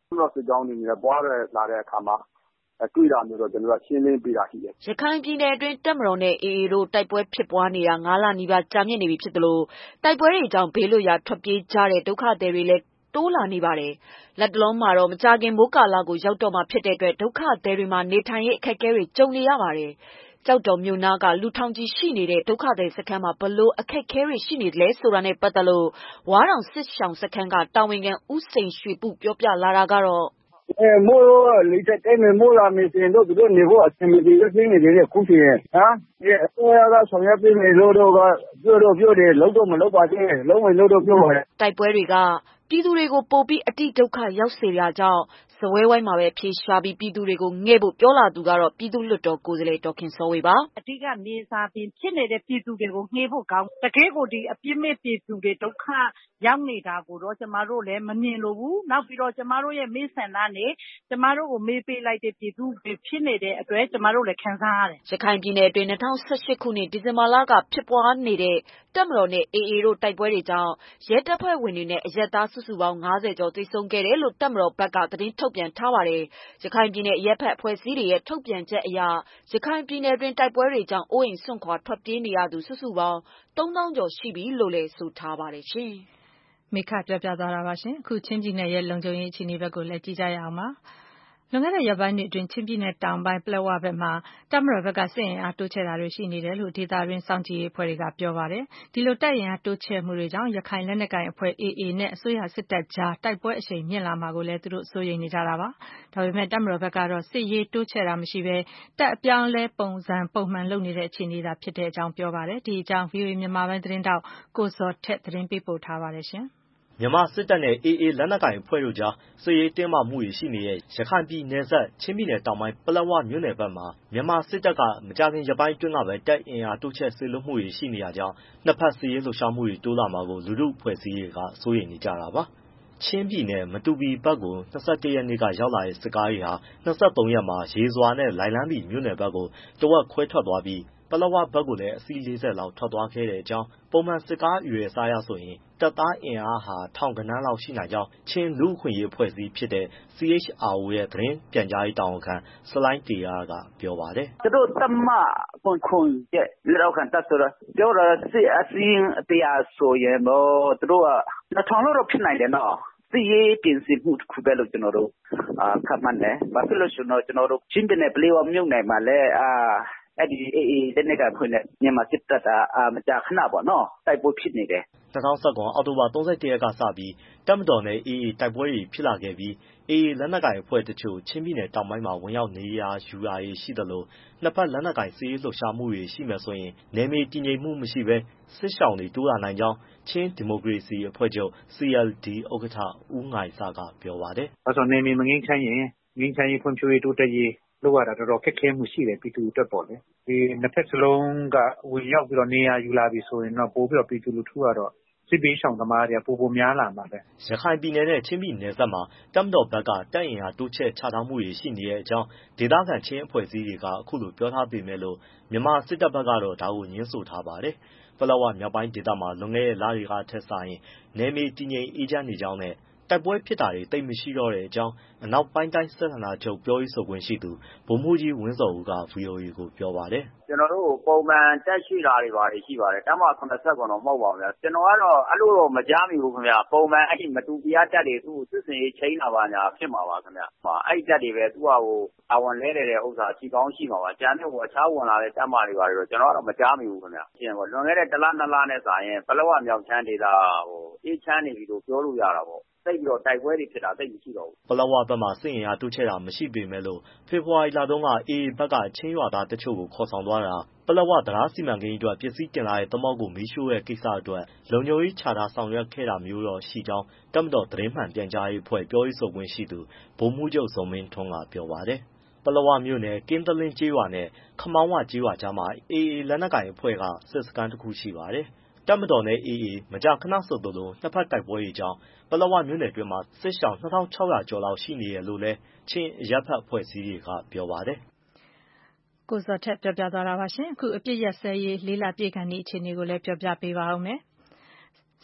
တော့စစ်ကြောင်းနေနေပွားရလာတဲ့အခါမှာတွေ့တာမျိုးတော့ကျွန်တော်ကရှင်းလင်းပြတာရှိတယ်ရခိုင်ပြည်နယ်အတွင်းတပ်မတော်နဲ့ အေအေ တို့တိုက်ပွဲဖြစ်ပွားနေတာငါးလနီးပါးကြာမြင့်နေပြီဖြစ်သလိုတိုက်ပွဲတွေကြောင့်ဘေးလွတ်ရာထွက်ပြေးကြတဲ့ဒုက္ခသည်တွေလည်းတိုးလာနေပါတယ်။လက်တလုံးမှာတော့မကြာခင်မိုးကာလကိုရောက်တော့မှာဖြစ်တဲ့အတွက်ဒုက္ခသည်တွေမှာနေထိုင်ရေးအခက်အခဲတွေကြုံနေရပါတယ်။ကျောက်တော်မြို့နာကလူထောင်ကြီးရှိနေတဲ့ဒုက္ခသည်စခန်းမှာဘလို့အခက်အခဲတွေရှိနေတယ်ဆိုတာနဲ့ပတ်သက်လို့ဝါးတောင်စစ်ရှောင်စခန်းကတာဝန်ခံဦးစိန်ရွှေပုပြောပြလာတာကတော့အဲမိုးလေးတဲ့တဲမိုးလာနေရင်တို့တို့နေဖို့အဆင်မပြေရင်းနေတယ်ခုဖြစ်ရင်ဟာဒီအစိုးရကဆောင်ရွက်ပေးနေလို့တော့ပြောတော့ပြောတယ်လုံးတော့မလုံးပါသေးလုံးဝင်လို့တော့ပြောပါတယ်တိုက်ပွဲတွေကပြည်သူတွေကိုပိုပြီးအတိဒုက္ခရောက်စေတာကြောင့်ဇဝဲဝိုင်းမှာပဲဖြေရှာပြီးပြည်သူတွေကိုငဲ့ဖို့ပြောလာသူကတော့ပြည်သူ့လွှတ်တော်ကိုယ်စားလှယ်ဒေါ်ခင်စောဝေပါအဓိကနေစာပြင်ဖြစ်နေတဲ့ပြည်သူတွေကိုငှေးဖို့ကောင်းတကယ်ကိုဒီအပြစ်မဲ့ပြည်သူတွေဒုက္ခရောက်နေတာကိုတော့ကျမတို့လည်းမမြင်လို့ဘူးနောက်ပြီးတော့ကျမတို့ရဲ့မေးဆန္ဒနဲ့ကျမတို့ကိုမေးပေးလိုက်တဲ့ပြည်သူတွေဖြစ်နေတဲ့အတွက်ကျမတို့လည်းခံစားရတယ်ရခိုင်ပြည်နယ်အတွင်း၂၀၁၈ခုနှစ်ဒီဇင်ဘာလကဖြစ်ပွားနေတဲ့တပ်မတော်နဲ့ အေအေ တို့တိုက်ပွဲတွေကြောင့်ရဲတပ်ဖွဲ့ဝင်တွေနဲ့အရက်သားစုစုပေါင်း၅၀ကျော်သေဆုံးခဲ့တယ်လို့တပ်မတော်ဘက်ကသတင်းထုတ်ပြန်ထားပါတယ်။ရခိုင်ပြည်နယ်အရက်ဖက်အဖွဲ့အစည်းတွေရဲ့ထုတ်ပြန်ချက်အရရခိုင်ပြည်နယ်တွင်တိုက်ပွဲတွေကြောင့်အိုးအိမ်စွန့်ခွာထွက်ပြေးနေရသူစုစုပေါင်းသုံးသောင်းကျော်ရှိပြီလို့လည်းဆိုထားပါတယ်ရှင်။မိခပြောပြသွားတာပါရှင်။အခုချင်းပြည်နယ်ရဲ့လုံခြုံရေးအခြေအနေဘက်ကိုလည်းကြည့်ကြရအောင်ပါ။လွန်ခဲ့တဲ့ရက်ပိုင်းတွေအတွင်းချင်းပြည်နယ်တောင်ပိုင်းပလက်ဝဘက်မှာတပ်မတော်ဘက်ကစစ်အင်အားတိုးချဲ့တာတွေရှိနေတယ်လို့ဒေသတွင်းစောင့်ကြည့်ရေးအဖွဲ့တွေကပြောပါတယ်။ဒီလိုတပ်အင်အားတိုးချဲ့မှုတွေကြောင့်ရခိုင်လက်နက်ကိုင်အဖွဲ့ အေအေ နဲ့အစိုးရစစ်တပ်ကြားတိုက်ပွဲအရှိန်မြင့်လာမှာကိုလည်းသူတို့စိုးရိမ်နေကြတာပါ။ဒါပေမဲ့တပ်မတော်ဘက်ကတော့စစ်ရေးတိုးချဲ့တာမရှိဘဲတပ်အပြောင်းလဲပုံစံပုံမှန်လုပ်နေတဲ့အခြေအနေသာဖြစ်တဲ့အကြောင်းပြောပါတယ်။ဒီအကြောင်း ဗွီအိုအေ မြန်မာပိုင်းသတင်းတောက်ကိုဇော်ထက်သတင်းပေးပို့ထားပါတယ်ရှင်။မြန်မာစစ်တပ်နဲ့ အေအေ လက်နက်ကိုင်အဖွဲ့တို့ကြားစစ်ရေးတင်းမာမှုတွေရှိနေတဲ့ရခိုင်ပြည်နယ်ဆက်ချင်းပြည်နယ်တောင်ပိုင်းပလက်ဝမြို့နယ်ဘက်မှာမြန်မာစစ်တပ်ကမကြာခင်ရက်ပိုင်းအတွင်းကပဲတပ်အင်အားတိုးချဲ့စေလွှတ်မှုတွေရှိနေတာကြောင့်နှစ်ဖက်စစ်ရေးလှုပ်ရှားမှုတွေတိုးလာမှာကိုလူထုအဖွဲ့အစည်းတွေကစိုးရိမ်နေကြတာပါ။ချင်းပြည်နယ်မတူပီဘက်ကို၂၁ရက်နေ့ကရောက်လာတဲ့စစ်ကားတွေဟာ၂၃ရက်မှာရေစွာနဲ့လိုင်လန်းပီမြို့နယ်ဘက်ကိုတဝက်ခွဲထွက်သွားပြီးပလက်ဝဘက်ကိုလည်းအစီးလေးဆယ်လောက်ထွက်သွားခဲ့တဲ့အကြောင်းပုံမှန်စစ်ကားအရွယ်အစားအရဆိုရင်တပ်သားအင်အားဟာထောင်ဂဏန်းလောက်ရှိနိုင်ကြောင်းချင်းလူ့အခွင့်အရေးအဖွဲ့အစည်းဖြစ်တဲ့ စီ အေချ် အာ အို ရဲ့သတင်းပြန်ကြားရေးတာဝန်ခံဆလိုင်းတေရကပြောပါတယ်။သူတို့တပ်မခွန်ခွန်ရဲ့လက်အောက်ခံတပ်ဆိုတော့ပြောတာစစ်အစင်းအတရားဆိုရင်တော့သူတို့ကနှစ်ထောင်လောက်တော့ဖြစ်နိုင်တယ်နော်။စစ်ရေးပြင်ဆင်မှုတစ်ခုပဲလို့ကျွန်တော်တို့အာခန့်မှန်းတယ်။ဘာဖြစ်လို့ဆိုတော့ကျွန်တော်တို့ချင်းပြည်နယ်ပလက်ဝမြို့နယ်မှာလည်းအာအဲ့ဒီအေအေလက်နက်ကိုင်အဖွဲ့နဲ့မြန်မာစစ်တပ်ကအာမကြာခဏပေါ့နော်တိုက်ပွဲဖြစ်နေတယ်၂၀၁၇အောက်တိုဘာ၃၁ရက်ကစပြီးတပ်မတော်နဲ့ အေအေတိုက်ပွဲတွေဖြစ်လာခဲ့ပြီးအေအေလက်နက်ကိုင်အဖွဲ့တချို့ချင်းပြည်နယ်တောင်ပိုင်းမှာဝင်ရောက်နေရာယူရာရှိသလိုနှစ်ဖက်လက်နက်ကိုင်စစ်ရေးလှုပ်ရှားမှုတွေရှိမယ်ဆိုရင်နယ်မြေတည်ငြိမ်မှုမရှိဘဲစစ်ရှောင်တွေတိုးလာနိုင်ကြောင်းချင်းဒီမိုကရေစီအဖွဲ့ချုပ် စီ အယ်လ် ဒီ ဥက္ကဋ္ဌဦးငိုင်စကပြောပါတယ်။အဲဆိုနယ်မြေမငြိမ်းချမ်းရင်ငြိမ်းချမ်းရေးဖွံ့ဖြိုးရေးတိုးတက်ရေးလောက်ရတာတော်တော်ခက်ခဲမှုရှိတယ်ပြည်သူအတွက်ပေါ့လေဒီနှစ်ဖက်စလုံးကဝင်ရောက်ပြီးတော့နေရာယူလာပြီဆိုရင်တော့ပို့ပြီးတော့ပြည်သူလူထုကတော့စစ်ပေးရှောင်သမားတွေကပိုပိုများလာမှာပဲရခိုင်ပြည်နယ်နဲ့ချင်းပြည်နယ်ဆက်မှာတပ်မတော်ဘက်ကတပ်အင်အားတိုးချဲ့ချထားမှုတွေရှိနေတဲ့အကြောင်းဒေသခံချင်းအဖွဲ့အစည်းတွေကအခုလိုပြောထားပေမဲ့လို့မြန်မာစစ်တပ်ဘက်ကတော့ဒါကိုငြင်းဆိုထားပါတယ်ပလက်ဝမြောက်ပိုင်းဒေသမှာလွန်ခဲ့တဲ့လတွေကထက်ဆိုင်နယ်မြေတည်ငြိမ်အေးချမ်းနေကြောင်းနဲ့တိုက်ပွဲဖြစ်တာတွေတိတ်မရှိတော့တဲ့အကြောင်းအနောက်ပိုင်းတိုင်းစစ်ဌာနချုပ်ပြောရေးဆိုခွင့်ရှိသူဗိုလ်မှူးကြီးဝင်းစော်ဦးက ဗွီအိုအေကိုပြောပါတယ်။ကျွန်တော်တို့ပုံမှန်တက်ရှိတာတွေပါတယ်ရှိပါတယ်တပ်မ၇၇တော့မဟုတ်ပါဘူးဗျာကျွန်တော်ကတော့အဲ့လိုတော့မကြားမိဘူးခင်ဗျာပုံမှန်အဲ့ဒီမတူပြားတက်တွေသူ့စစ်စင်ရေးချိန်လာပါညာဖြစ်မှာပါခင်ဗျာအဲ့ဒီတက်တွေပဲသူ့ဟာကိုအဝန်လဲတဲ့ဥစ္စာရှိကောင်းရှိမှာပါကျန်တဲ့ဟိုအခြားဝင်လာတဲ့တက်မာတွေပါတယ်တော့ကျွန်တော်ကတော့မကြားမိဘူးခင်ဗျာရှင်းပေါ့လွန်ခဲ့တဲ့တစ်လနှစ်လနဲ့စာရင်ပလက်ဝမြောက်ချမ်းဒေသဟိုအေးချမ်းနေပြီလို့ပြောလို့ရတာပေါ့သိပြီးတော့တိုက်ပွဲတွေဖြစ်တာသိမရှိတော့ဘူးပလက်ဝဘက်မှာစစ်ရင်အားတိုးချဲ့တာမရှိပေမဲ့လို့ဖေဖော်ဝါရီလတုန်းကအေအေဘက်ကချင်းရွာသားတချို့ကိုခေါ်ဆောင်သွားတာပလက်ဝတရားစီမံကိန်းအတွက်ပစ္စည်းတင်လာတဲ့သမောက်ကိုမီးရှို့တဲ့ကိစ္စအတွက်လုံခြုံရေးချထားဆောင်ရွက်ခဲ့တာမျိုးတော့ရှိကြောင်းတပ်မတော်သတင်းမှန်ပြန်ကြားရေးအဖွဲ့ပြောရေးဆိုခွင့်ရှိသူဗိုလ်မှူးချုပ်ဇော်မင်းထွန်းကပြောပါတယ်ပလက်ဝမြို့နယ်ကင်းတလင်းကျေးရွာနဲ့ခမောင်းဝကျေးရွာကြားမှာအေအေလက်နက်ကိုင်အဖွဲ့ကစစ်စခန်းတစ်ခုရှိပါတယ်တပ်မတော်နဲ့အေအေမကြာခဏဆိုသလိုနှစ်ဖက်တိုက်ပွဲတွေကြောင့်ပလက်ဝမြို့နယ်အတွင်းမှာစစ်ရှောင်၂၆၀၀ကျော်လောက်ရှိနေတယ်လို့လည်းချင်းအရပ်ဖက်အဖွဲ့အစည်းတွေကပြောပါတယ်။ကိုဇော်ထက်ပြောပြသွားတာပါရှင်။အခုအပြစ်ရက်စဲရေးလေးလပြည့်ခါနီးအခြေအနေကိုလည်းပြောပြပေးပါဦးမယ်။စ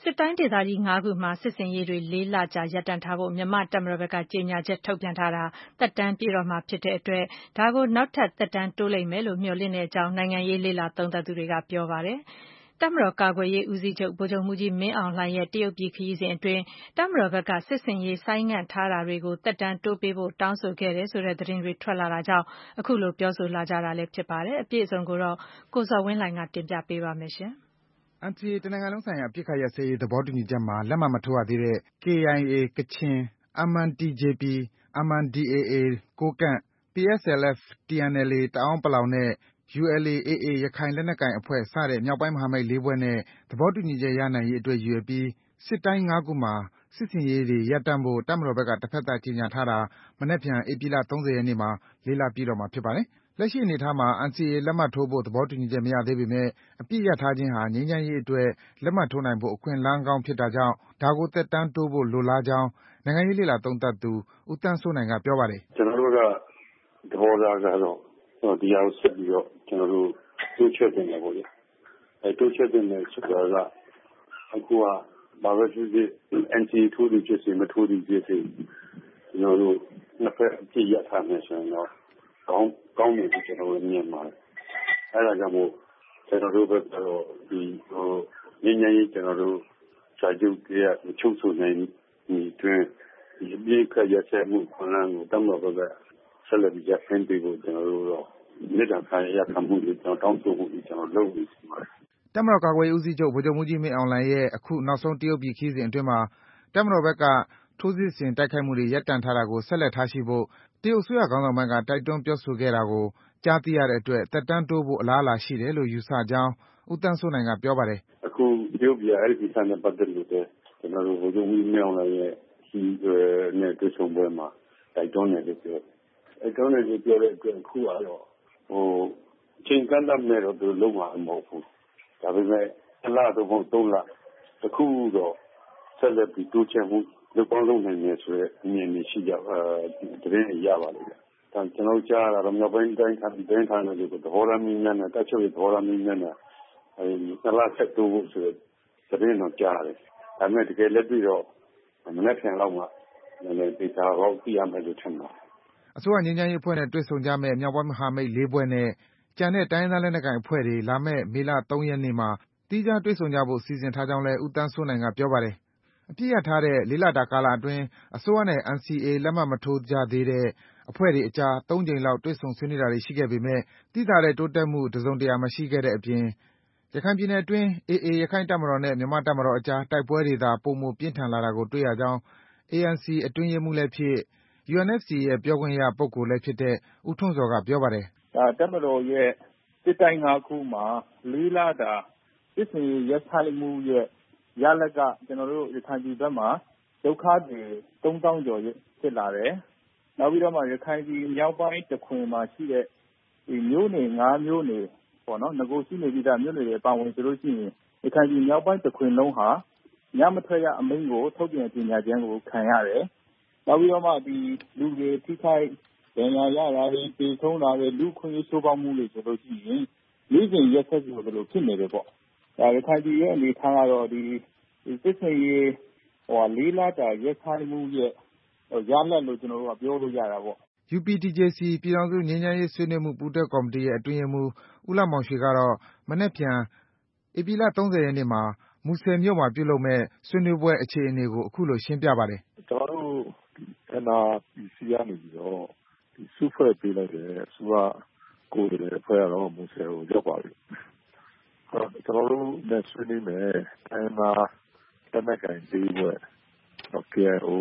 စစ်တိုင်းဒေသကြီး၅ခုမှာစစ်ဆင်ရေးတွေလေးလကြာရပ်တန့်ထားဖို့မြန်မာ့တပ်မတော်ဘက်ကကြေညာချက်ထုတ်ပြန်ထားတာသက်တမ်းပြည့်တော့မှာဖြစ်တဲ့အတွက်ဒါကိုနောက်ထပ်သက်တမ်းတိုးလိမ့်မယ်လို့မျှော်လင့်တဲ့အကြောင်းနိုင်ငံရေးလေ့လာသုံးသပ်သူတွေကပြောပါတယ်။တပ်မတော်ကာကွယ်ရေးဦးစီးချုပ်ဗိုလ်ချုပ်မှူးကြီးမင်းအောင်လှိုင်ရဲ့တရုတ်ပြည်ခရီးစဉ်အတွင်းတပ်မတော်ဘက်ကစစ်ဆင်ရေးဆိုင်းငံ့ထားတာတွေကိုသက်တမ်းတိုးပေးဖို့တောင်းဆိုခဲ့တယ်ဆိုတဲ့သတင်းတွေထွက်လာတာကြောင့်အခုလိုပြောဆိုလာကြတာလည်းဖြစ်ပါတယ်။အပြည့်အစုံကိုတော့ကိုဇော်ဝင်းလှိုင်ကတင်ပြပေးပါမယ်။ N C A တနိုင်ငံလုံးဆိုင်ရာအပစ်အခတ်ရပ်စဲရေးသဘောတူညီချက်မှာလက်မှတ်မထိုးရသေးတဲ့ K I A ကချင်၊ M N D J P ၊ M N D A A ကိုးကန့်၊ P S L F T N L A တအာင်းပလောင်နဲ့ U L A A A ရခိုင်လက်နက်ကိုင်အဖွဲ့စတဲ့မြောက်ပိုင်းမဟာမိတ်လေးဖွဲ့နဲ့သဘောတူညီချက်ရနိုင်ရေးအတွက်ရည်ရွယ်ပြီးစစ်တိုင်း၅ခုမှာစစ်ဆင်ရေးတွေရပ်တန့်ဖို့တပ်မတော်ဘက်ကတဖက်သတ်ကြေညာထားတာမနက်ဖြန်ဧပြီလ၃၀ရက်နေ့မှာလေးလပြည့်တော့မှာဖြစ်ပါတယ်။လက်ရှိအနေအထားမှာ N C A လက်မှတ်ထိုးဖို့သဘောတူညီချက်မရသေးပေမဲ့အပစ်ရပ်ထားခြင်းဟာငြိမ်းချမ်းရေးအတွက်လက်မှတ်ထိုးနိုင်ဖို့အခွင့်အလမ်းကောင်းဖြစ်တာကြောင့်ဒါကိုသက်တမ်းတိုးဖို့လိုလားကြောင်းနိုင်ငံရေးလေ့လာသုံးသပ်သူဦးသန်းစိုးနိုင်ကပြောပါတယ်။ကျွန်တော်တို့ကသဘောထားကတော့ဒီဟာကိုဆက်ပြီးတော့ကျွန်တော်တို့တိုးချဲ့တင်တယ်ပေါ့လေ။အဲတိုးချဲ့တင်တယ်ဆိုတာကအခုကဘာပဲဖြစ်ဖြစ် N C A ထိုးပြီးဖြစ်စီမထိုးပြီးဖြစ်စီကျွန်တော်တို့နှစ်ဖက်အပြည့်ရထားမယ်ဆိုရင်တော့ကောင်းကောင်းတယ်ကျွန်တော်တို့မြင်ပါတယ်။အဲဒါကြောင့်မို့ကျွန်တော်တို့ကတော့ဒီဟိုငင်းငင်းကြီးကျွန်တော်တို့စာချုပ်ကြရချုပ်ဆိုနိုင်ဒီတွင်ဒီအပြည့်ခရဆက်မှုခွန်လန်းကိုတမတော်ဘက်ကဆက်လက်ပြီးရဖင်းပေးဖို့ကျွန်တော်တို့တော့မြေတံခိုင်ရခံမှုတွေကျွန်တော်တောင်းဆိုမှုတွေကျွန်တော်လုပ်နေပါတယ်။တပ်မတော်ကာကွယ်ရေးဦးစီးချုပ်ဗိုလ်ချုပ်မှူးကြီးမင်းအောင်လှိုင်ရဲ့အခုနောက်ဆုံးတရုတ်ပြည်ခရီးစဉ်အတွင်းမှာတပ်မတော်ဘက်ကထိုးစစ်ဆင်တိုက်ခိုက်မှုတွေရပ်တန့်ထားတာကိုဆက်လက်ထားရှိဖို့တရုတ်အစိုးရခေါင်းဆောင်ပိုင်းကတိုက်တွန်းပြောဆိုခဲ့တာကိုကြားသိရတဲ့အတွက်သက်တမ်းတိုးဖို့အလားအလာရှိတယ်လို့ယူဆကြောင်းဦးသန်းစိုးနိုင်ကပြောပါတယ်။အခုတရုတ်ပြည်အဲ့ဒီကိစ္စနဲ့ပတ်သက်လို့ကျွန်တော်တို့ဗိုလ်ချုပ်မှူးကြီးမင်းအောင်လှိုင်ရဲ့ဒီနဲ့တွေ့ဆုံပွဲမှာတိုက်တွန်းတယ်လို့ပြောအဲတွန်းတယ်လို့ပြောတဲ့အတွက်အခုကတော့ဟိုချိန်ကန့်တတ်မဲ့တော့သူလုံးဝမဟုတ်ဘူး။ဒါပေမဲ့အလားတော့မဟုတ်သုံးလတခုတော့ဆက်လက်ပြီးတိုးချဲ့မှုလုပ်ပေါင်းလုပ်နိုင်တယ်ဆိုရဲအမြင်တွေရှိကြအဲတရင်ရပါလိမ့်မယ်။ဒါကျွန်တော်ကြားတာတော့မြောက်ပိုင်းတိုင်းခံတိုင်းခံလို့သဘောထားမင်းများနဲ့တက်ချုပ်ရဲ့သဘောထားမင်းများနဲ့အဲဒီနှစ်လဆက်တိုးဖို့ဆိုတဲ့တရင်တော့ကြားတယ်။ဒါပေမဲ့တကယ်လက်တွေ့တော့မနေ့ပြန်လောက်မှလည်းဒေတာတော့ပြရမယ်လို့ထင်ပါတယ်။အစိုးရငြိမ်းချမ်းရေးအဖွဲ့နဲ့တွေ့ဆုံကြမဲ့မြောက်ပိုင်းမဟာမိတ်လေးဖွဲ့နဲ့ကျန်တဲ့တိုင်းသားလက်နက်ကိုင်အဖွဲ့တွေလာမဲ့မေလ၃ရက်နေ့မှာသီးခြားတွေ့ဆုံကြဖို့စီစဉ်ထားကြောင်းလည်းဦးသန်းစိုးနိုင်ကပြောပါတယ်။အပြစ်ရထားတဲ့လေးလတာကာလအတွင်းအစိုးရနဲ့ N C A လက်မှတ်မထိုးကြသေးတဲ့အဖွဲ့တွေအကြားသုံးကြိမ်လောက်တွေ့ဆုံဆွေးနွေးတာတွေရှိခဲ့ပေမဲ့သိသာတဲ့တိုးတက်မှုတစုံတရာမရှိခဲ့တဲ့အပြင်ရခိုင်ပြည်နယ်အတွင်း A A ရခိုင်တပ်မတော်နဲ့မြန်မာတပ်မတော်အကြားတိုက်ပွဲတွေသာပိုမိုပြင်းထန်လာတာကိုတွေ့ရကြောင်း A N C အတွင်းရေးမှူးလည်းဖြစ် U N F C ရဲ့ပြောခွင့်ရပုဂ္ဂိုလ်လည်းဖြစ်တဲ့ဦးထွန်းဇော်ကပြောပါတယ်။ဒါတပ်မတော်ရဲ့စစ်တိုင်း၅ခုမှာလေးလတာစစ်စင်ရပ်ဆိုင်မှုရဲ့ရလကကျွန်တော်တို့ရခိုင်ပြည်ဘက်မှာဒုက္ခတွေသုံးသောင်းကျော်ဖြစ်လာတယ်။နောက်ပြီးတော့မှရခိုင်ပြည်မြောက်ပိုင်းတခွင်မှာရှိတဲ့ဒီမျိုးနယ်၅မျိုးနယ်ပေါ့နော်ငကိုရှိနေပြီးသားမျိုးနယ်တွေပါဝင်ဆိုလို့ရှိရင်ရခိုင်ပြည်မြောက်ပိုင်းတခွင်လုံးဟာညမထွက်ရအမိန့်ကိုထုတ်ပြန်ကြေညာခြင်းကိုခံရတယ်။နောက်ပြီးတော့မှဒီလူတွေထိခိုက်ဒဏ်ရာရတာတွေပေဆုံးတာတွေလူခွင့်ရေးချိုးဖောက်မှုတွေဆိုလို့ရှိရင်နေ့စဉ်ရက်ဆက်ဆိုလိုဖြစ်နေတယ်ပေါ့။ဒါရခိုင်ပြည်ရဲ့အနေထားကတော့ဒီစစ်စင်ရေးဟိုလေးလတာရက်ဆိုင်မှုရဲ့ရလက်လို့ကျွန်တော်တို့ကပြောလို့ရတာပေါ့။ U P D J C ပြည်ထောင်စုငြိမ်းချမ်းရေးဆွေးနွေးမှုပူးတွဲကော်မတီရဲ့အတွင်းရေးမှူးဦးလှမောင်ရွှေကတော့မနက်ဖြန်ဧပြီလ၃၀ရက်နေ့မှာမူဆယ်မြို့မှာပြုလုပ်မဲ့ဆွေးနွေးပွဲအခြေအနေကိုအခုလိုရှင်းပြပါတယ်။ကျွန်တော်တို့ N R P C ကနေပြီးတော့ဒီစုဖွဲ့ပေးလိုက်တဲ့အစိုးရကိုယ်တွေအဖွဲ့ကတော့မူဆယ်ကိုရောက်ပါပြီ။ကျွန်တော်တို့နဲ့ဆွေးနွေးမယ်အင်မာတမကန်ဒီဘွယ် K I O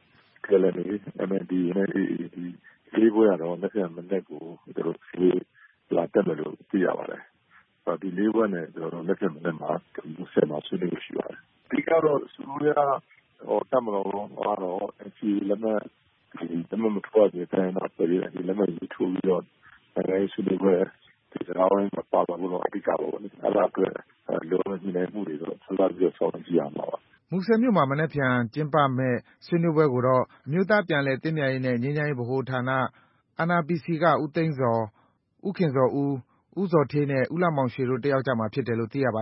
K L N A M N D နဲ့ A A ဒီလေးဘွယ်ကတော့လက်ပြန်မနေ့ကိုသူတို့စီလာတက်မယ်လို့သိရပါတယ်။ဒီလေးဘွယ်နဲ့ကျွန်တော်တို့လက်ပြန်မနေ့မှာမူဆယ်မှာဆွေးနွေးရှိပါတယ်။ဒီကတော့ဆိုရဟောတမလို့တော့ N C A လက်မှတ်ဒီတမမထွက်တဲ့တိုင်းတော့ပြည်ဒီလက်မှတ်ရေးထိုးပြီးတော့နိုင်ငံဆွေးနွေးပွဲဒီကြောင်းမှာပါပါလို့အဓိကပါပဲ။အဲ့ဒါအတွက်လုံးဝညီနိုင်မှုတွေတော့ဆက်လက်ပြီးဆောင်ရွက်ကြရမှာပါ။မူဆယ်မြို့မှာမနက်ဖြန်ကျင်းပမဲ့ဆွေးနွေးပွဲကိုတော့အမျိုးသားပြန်လည်သင့်မြတ်ရေးနဲ့ငြိမ်းချမ်းရေးဗဟိုဌာန N R P C ကဦးသိန်းဇော်၊ဦးခင်ဇော်ဦး၊ဦးဇော်ဌေးနဲ့ဦးလှမောင်ရွှေတို့တက်ရောက်ကြမှာဖြစ်တယ်လို့သိရပါတယ်။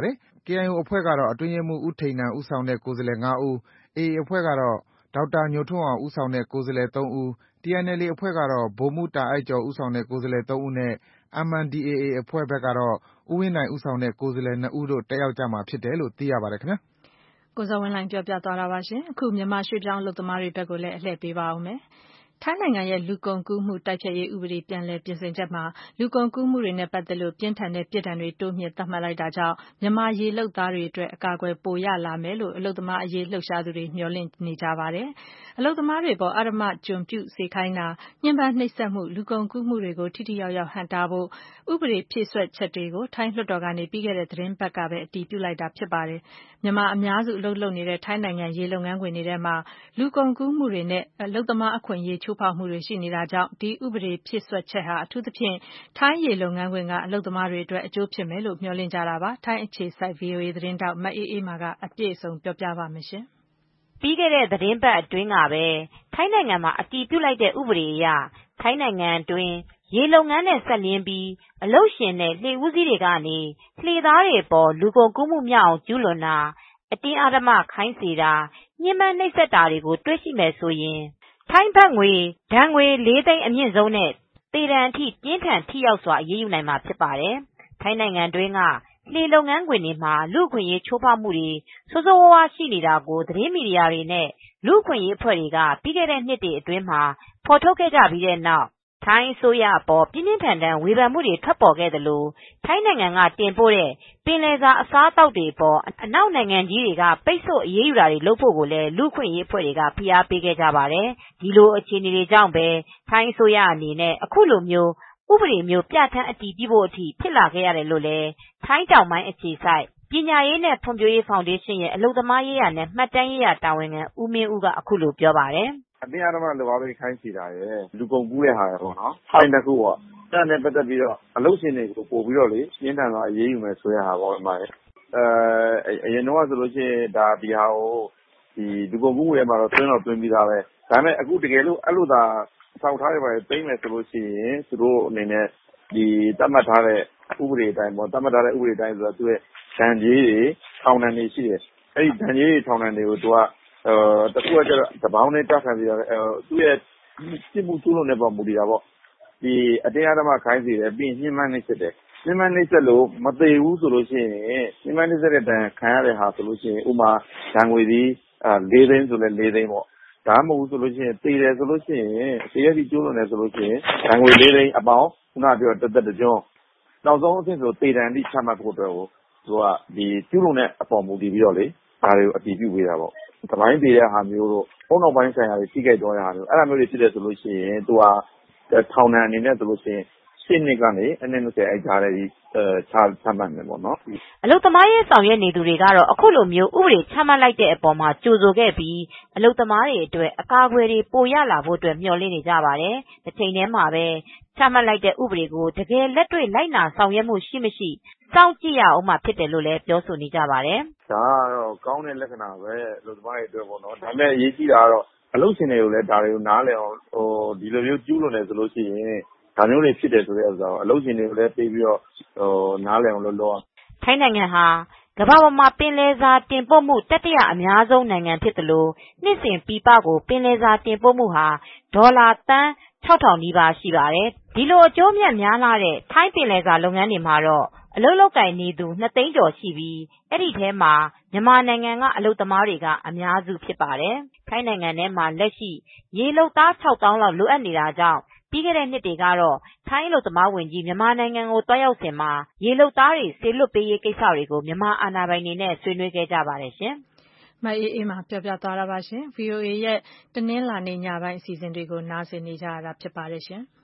ကေအိုင်အို အဖွဲ့ကတော့အတွင်းရေးမှူးဦးထိန်နန်ဦးဆောင်တဲ့ကိုယ်စားလှယ်ငါးဦး အေအေ အဖွဲ့ကတော့ဒေါက်တာညိုထွန်းအောင်ဦးဆောင်တဲ့ကိုယ်စားလှယ်သုံးဦး တီအန်အယ်လ်အေ အဖွဲ့ကတော့ဗိုလ်မှူးတာအိုက်ကျော်ဦးဆောင်တဲ့ကိုယ်စားလှယ်သုံးဦးနဲ့ အမ် အန် ဒီ အေ အေ အဖွဲ့ဘက်ကတော့ဦးဝင်းနိုင်ဦးဆောင်တဲ့ကိုယ်စားလှယ်နှစ်ဦးတို့တက်ရောက်ကြမှာဖြစ်တယ်လို့သိရပါတယ်ခင်ဗျာကိုဇော်ဝင်းလှိုင်ပြောပြသွားတာပါရှင်အခုမြန်မာရွှေ့ပြောင်းအလုပ်သမားတွေဘက်ကိုလည်းအလှည့်ပေးပါအောင်မယ်ထိုင်းနိုင်ငံရဲ့လူကုန်ကူးမှုတိုက်ဖျက်ရေးဥပဒေပြန်လည်ပြင်ဆင်ချက်မှာလူကုန်ကူးမှုတွေနဲ့ပတ်သက်လို့ပြင်းထန်တဲ့ပြစ်ဒဏ်တွေတိုးမြှင့်သတ်မှတ်လိုက်တာကြောင့်မြန်မာရေလုပ်သားတွေအတွက်အကာအကွယ်ပိုရလာမယ်လို့အလုပ်သမားအရေးလှုပ်ရှားသူတွေမျှော်လင့်နေကြပါတယ်အလုပ်သမားတွေပေါ်အဓမ္မကျွန်ပြုစေခိုင်းတာညှဉ်းပန်းနှိပ်စက်မှုလူကုန်ကူးမှုတွေကိုထိထိရောက်ရောက်ဟန့်တားဖို့ဥပဒေဖြည့်စွက်ချက်တွေကိုထိုင်းလွှတ်တော်ကနေပြီးခဲ့တဲ့သတင်းပတ်ကပဲအတည်ပြုလိုက်တာဖြစ်ပါတယ်မြန်မာအများစုအလုပ်လုပ်နေတဲ့ထိုင်းနိုင်ငံရေလုပ်ငန်းခွင်တွေထဲမှာလူကုန်ကူးမှုတွေနဲ့အလုပ်သမားအခွင့်အရေးချိုးဖောက်မှုတွေရှိနေတာကြောင့်ဒီဥပဒေဖြည့်စွက်ချက်ဟာအထူးသဖြင့်ထိုင်းရေလုပ်ငန်းခွင်ကအလုပ်သမားတွေအတွက်အကျိုးဖြစ်မယ်လို့မျှော်လင့်ကြတာပါထိုင်းအခြေစိုက် ဗွီအိုအေ သတင်းထောက်မအေးအေးမာကအပြည့်အစုံပြောပြပါမယ်ရှင်ပြီးခဲ့တဲ့သတင်းပတ်အတွင်းကပဲထိုင်းနိုင်ငံမှာအတည်ပြုလိုက်တဲ့ဥပဒေအရထိုင်းနိုင်ငံအတွင်းရေလုပ်ငန်းနဲ့ဆက်လျင်းပြီးအလုပ်ရှင်နဲ့လှေဦးစီးတွေကနေလှေသားတွေပေါ်လူကုန်ကူးမှုမြောက်အောင်ကျူးလွန်တာအတင်းအဓမ္မခိုင်းစေတာညှဉ်းပန်းနှိပ်စက်တာတွေကိုတွေ့ရှိမယ်ဆိုရင်ထိုင်းဘတ်ငွေဒဏ်ငွေလေးသိန်းအမြင့်ဆုံးနဲ့သေဒဏ်အထိပြင်းထန်ထိရောက်စွာအရေးယူနိုင်မှာဖြစ်ပါတယ်ထိုင်းနိုင်ငံတွင်းကလှေလုပ်ငန်းခွင်တွေမှာလူ့အခွင့်အရေးချိုးဖောက်မှုတွေဆိုးဆိုးဝါးဝါးရှိနေတာကိုသတင်းမီဒီယာတွေနဲ့လူ့အခွင့်အရေးအဖွဲ့တွေကပြီးခဲ့တဲ့နှစ်တွေအတွင်းမှာဖော်ထုတ်ခဲ့ကြပြီးတဲ့နောက်ထိုင်းအစိုးရအပေါ်ပြင်းပြင်းထန်ထန်ဝေဖန်မှုတွေထွက်ပေါ်ခဲ့သလိုထိုင်းနိုင်ငံကတင်ပို့တဲ့ပင်လယ်စာအစားအသောက်တွေပေါ်အနောက်နိုင်ငံကြီးတွေကပိတ်ဆို့အရေးယူတာတွေလုပ်ဖို့ကိုလည်းလူ့အခွင့်အရေးအဖွဲ့တွေကဖိအားပေးခဲ့ကြပါတယ်ဒီလိုအခြေအနေတွေကြောင့်ပဲထိုင်းအစိုးရအနေနဲ့အခုလိုမျိုးဥပဒေမျိုးပြဋ္ဌာန်းအတည်ပြုဖို့အထိဖြစ်လာခဲ့ရတယ်လို့လည်းထိုင်းတောင်ပိုင်းအခြေစိုက်ပညာရေးနဲ့ဖွံ့ဖြိုးရေးဖောင်ဒေးရှင်းရဲ့အလုပ်သမားရေးရာနဲ့မှတ်တမ်းရေးရာတာဝန်ခံဦးမင်းဦးကအခုလိုပြောပါတယ်အတင်းအဓမ္မလုပ်အားပေးခိုင်းစေတာရယ်လူကုန်ကူးတဲ့ဟာရယ်ပေါ့နော်အဲ့ဒါကူပေါ့အဲ့ဒါနဲ့ပတ်သက်ပြီးတော့အလုပ်ရှင်တွေကိုပို့ပြီးတော့လေရှင်းထန်စွာအရေးယူမယ်ဆိုတဲ့ဟာပေါ့အမှအဲအရင်တော့ဆိုလို့ရှိရင်ဒါဒီဟာကိုဒီလူကုန်ကူးတွေမှာတော့တွင်းတော့တွင်းပြီးသားပဲဒါပေမဲ့အခုတကယ်လို့အဲ့လိုသာဆောက်ထားရပါတယ်သိမ့်မယ်ဆိုလို့ရှိရင်သူတို့အနေနဲ့ဒီတတ်မှတ်ထားတဲ့ဥပဒေအတိုင်းပေါ့တတ်မှတ်ထားတဲ့ဥပဒေအတိုင်းဆိုတော့သူရဲ့ဒဏ်ကြေးတွေထောင်ဒဏ်တွေရှိတယ်အဲ့ဒီဒဏ်ကြေးတွေထောင်ဒဏ်တွေကိုသူကအဲတခုကကျတော့တပေါင်းနဲ့တက်ခံပြီးတော့အဲသူ့ရဲ့စစ်မှုကျူးလွန်တဲ့ပုံမူတည်တာပေါ့ဒီအတင်းအဓမ္မခိုင်းစေတယ်ပြီးရင်ညှဉ်းပန်းနှိပ်စက်တယ်ညှဉ်းပန်းနှိပ်စက်လို့မသေးဘူးဆိုလို့ရှိရင်ညှဉ်းပန်းနှိပ်စက်တဲ့ဒဏ်ခံရတဲ့ဟာဆိုလို့ရှိရင်ဥမာဒဏ်ငွေဒီအဲလေးသိန်းဆိုလဲလေးသိန်းပေါ့ဒါမှမဟုတ်ဆိုလို့ရှိရင်သေတယ်ဆိုလို့ရှိရင်သေရည်ကျူးလွန်တယ်ဆိုလို့ရှိရင်ဒဏ်ငွေလေးသိန်းအပေါင်းခုနပြောတသက်တကြွနောက်ဆုံးအဆင့်ဆိုသေဒဏ်တိချမှတ်ဖို့အတွက်ကိုသူကဒီကျူးလွန်တဲ့အပေါ်မူတည်ပြီးတော့လေဒါတွေကိုအတည်ပြုပေးတာပေါ့တပိုင်းတည်တဲ့ဟာမျိုးတို့အုံနောက်ပိုင်းဆိုင်ရာတွေထိခိုက်တော့တဲ့ဟာမျိုးအဲ့ဒါမျိုးတွေဖြစ်တယ်ဆိုလို့ရှိရင်သူကထောင်ဒဏ်အနေနဲ့ဆိုလို့ရှိရင်ရှင်းနှစ်ကနေအနည်းနှစ်ဆယ်အဲ့ကြားတဲ့ဒီအဲချချမှတ်မယ်ပေါ့နော်အလုပ်သမားရေးဆောင်ရွက်နေသူတွေကတော့အခုလိုမျိုးဥပဒေချမှတ်လိုက်တဲ့အပေါ်မှာကြိုဆိုခဲ့ပြီးအလုပ်သမားတွေအတွက်အကာအကွယ်တွေပိုရလာဖို့အတွက်မျှော်လင့်နေကြပါတယ်။တစ်ချိန်တည်းမှာပဲချမှတ်လိုက်တဲ့ဥပဒေကိုတကယ်လက်တွေ့လိုက်နာဆောင်ရွက်မှုရှိမရှိစောင့်ကြည့်ရအောင်မှဖြစ်တယ်လို့လည်းပြောဆိုနေကြပါတယ်။ဒါကတော့ကောင်းတဲ့လက္ခဏာပဲအလုပ်သမားတွေအတွက်ပေါ့နော်။ဒါပေမဲ့အရေးကြီးတာကတော့အလုပ်ရှင်တွေကိုလည်းဒါတွေကိုနားလည်အောင်ဟိုဒီလိုမျိုးကျူးလွန်နေဆိုလို့ရှိရင်ဒါမျိုးတွေဖြစ်တယ်ဆိုတဲ့ဥစ္စာကိုအလုပ်ရှင်တွေကိုလည်းပြေးပြီးတော့ဟိုနားလည်အောင်လုပ်လို့ထိုင်းနိုင်ငံဟာကမ္ဘာပေါ်မှာပင်လယ်စာတင်ပို့မှုတတိယအများဆုံးနိုင်ငံဖြစ်သလိုနှစ်စဉ်ပြည်ပကိုပင်လယ်စာတင်ပို့မှုဟာဒေါ်လာသန်းခြောက်ထောင်နီးပါးရှိပါတယ်။ဒီလိုအကျိုးမြတ်များလာတဲ့ထိုင်းပင်လယ်စာလုပ်ငန်းတွေမှာတော့အလုပ်လုပ်ကိုင်နေသူနှစ်သိန်းကျော်ရှိပြီးအဲ့ဒီထဲမှာမြန်မာနိုင်ငံကအလုပ်သမားတွေကအများစုဖြစ်ပါတယ်။ထိုင်းနိုင်ငံထဲမှာလက်ရှိရေလုပ်သားခြောက်သောင်းလောက်လိုအပ်နေတာကြောင့်ပြီးခဲ့တဲ့နှစ်တွေကတော့ထိုင်းအလုပ်သမားဝန်ကြီးမြန်မာနိုင်ငံကိုတွားရောက်စဉ်မှာရေလုပ်သားတွေစေလွှတ်ပေးရေးကိစ္စတွေကိုမြန်မာအာဏာပိုင်တွေနဲ့ဆွေးနွေးခဲ့ကြပါတယ်ရှင်။မအေးအေးမှာပြောပြသွားတာပါရှင်။ ဗွီအိုအေရဲ့တနင်္လာနေ့ညပိုင်းအစီအစဉ်တွေကိုနားဆင်နေကြရတာဖြစ်ပါတယ်ရှင်။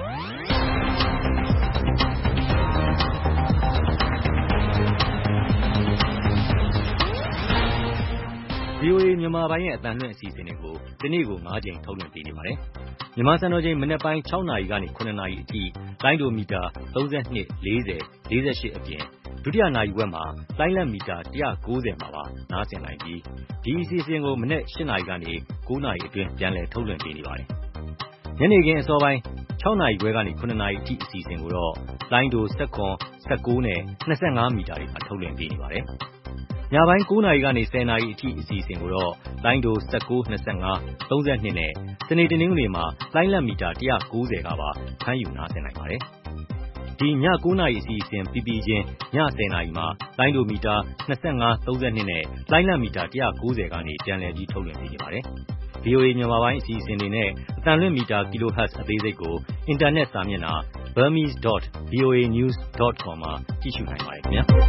ဗွီအိုအေမြန်မာပိုင်းရဲ့အသံလွှင့်အစီအစဉ်တွေကိုဒီနေ့ကို၅ကြိမ်ထုတ်လွှင့်ပေးနေပါတယ်။မြန်မာစံတော်ချိန်မနက်ပိုင်း၆နာရီကနေ၇နာရီအထိလိုင်းဒိုမီတာ၃၂ ၄၀ ၄၈အပြင်ဒုတိယနာရီဝက်မှာလိုင်းလက်မီတာ၁၉၀မှာပါနားဆင်နိုင်ပြီးဒီအစီအစဉ်ကိုမနက်၈နာရီကနေ၉နာရီအတွင်းပြန်လည်ထုတ်လွှင့်ပေးနေပါတယ်။ညနေခင်းအစောပိုင်းခြောက်နာရီခွဲကနေခုနှစ်နာရီအထိအစီအစဉ်ကိုတော့လိုင်းဒို၁၇ ၁၉နဲ့၂၅မီတာတွေမှာထုတ်လွှင့်ပေးနေပါတယ်။ညပိုင်း၉နာရီကနေ၁၀နာရီအထိအစီအစဉ်ကိုတော့လိုင်းဒို၁၉ ၂၅ ၃၂နဲ့စနေတနင်္ဂနွေမှာလိုင်းလက်မီတာ၁၉၀ကပါဖမ်းယူနားဆင်နိုင်ပါတယ်။ဒီည၉နာရီအစီအစဉ်ပြီးပြီးချင်းည၁၀နာရီမှာလိုင်းဒိုမီတာ၂၅ ၃၂နဲ့လိုင်းလက်မီတာ၁၉၀ကနေပြန်လည်ပြီးထုတ်လွှင့်ပေးနေပါတယ်။ ဗီအိုအေ မြန်မာပိုင်းအစီအစဉ်တွေနဲ့အသံလွှင့်မီတာ kilohertz အသေးစိတ်ကိုအင်တာနက်စာမျက်နှာ burmese dot v o a news dot com မှာကြည့်ရှုနိုင်ပါတယ်ခင်ဗျာ။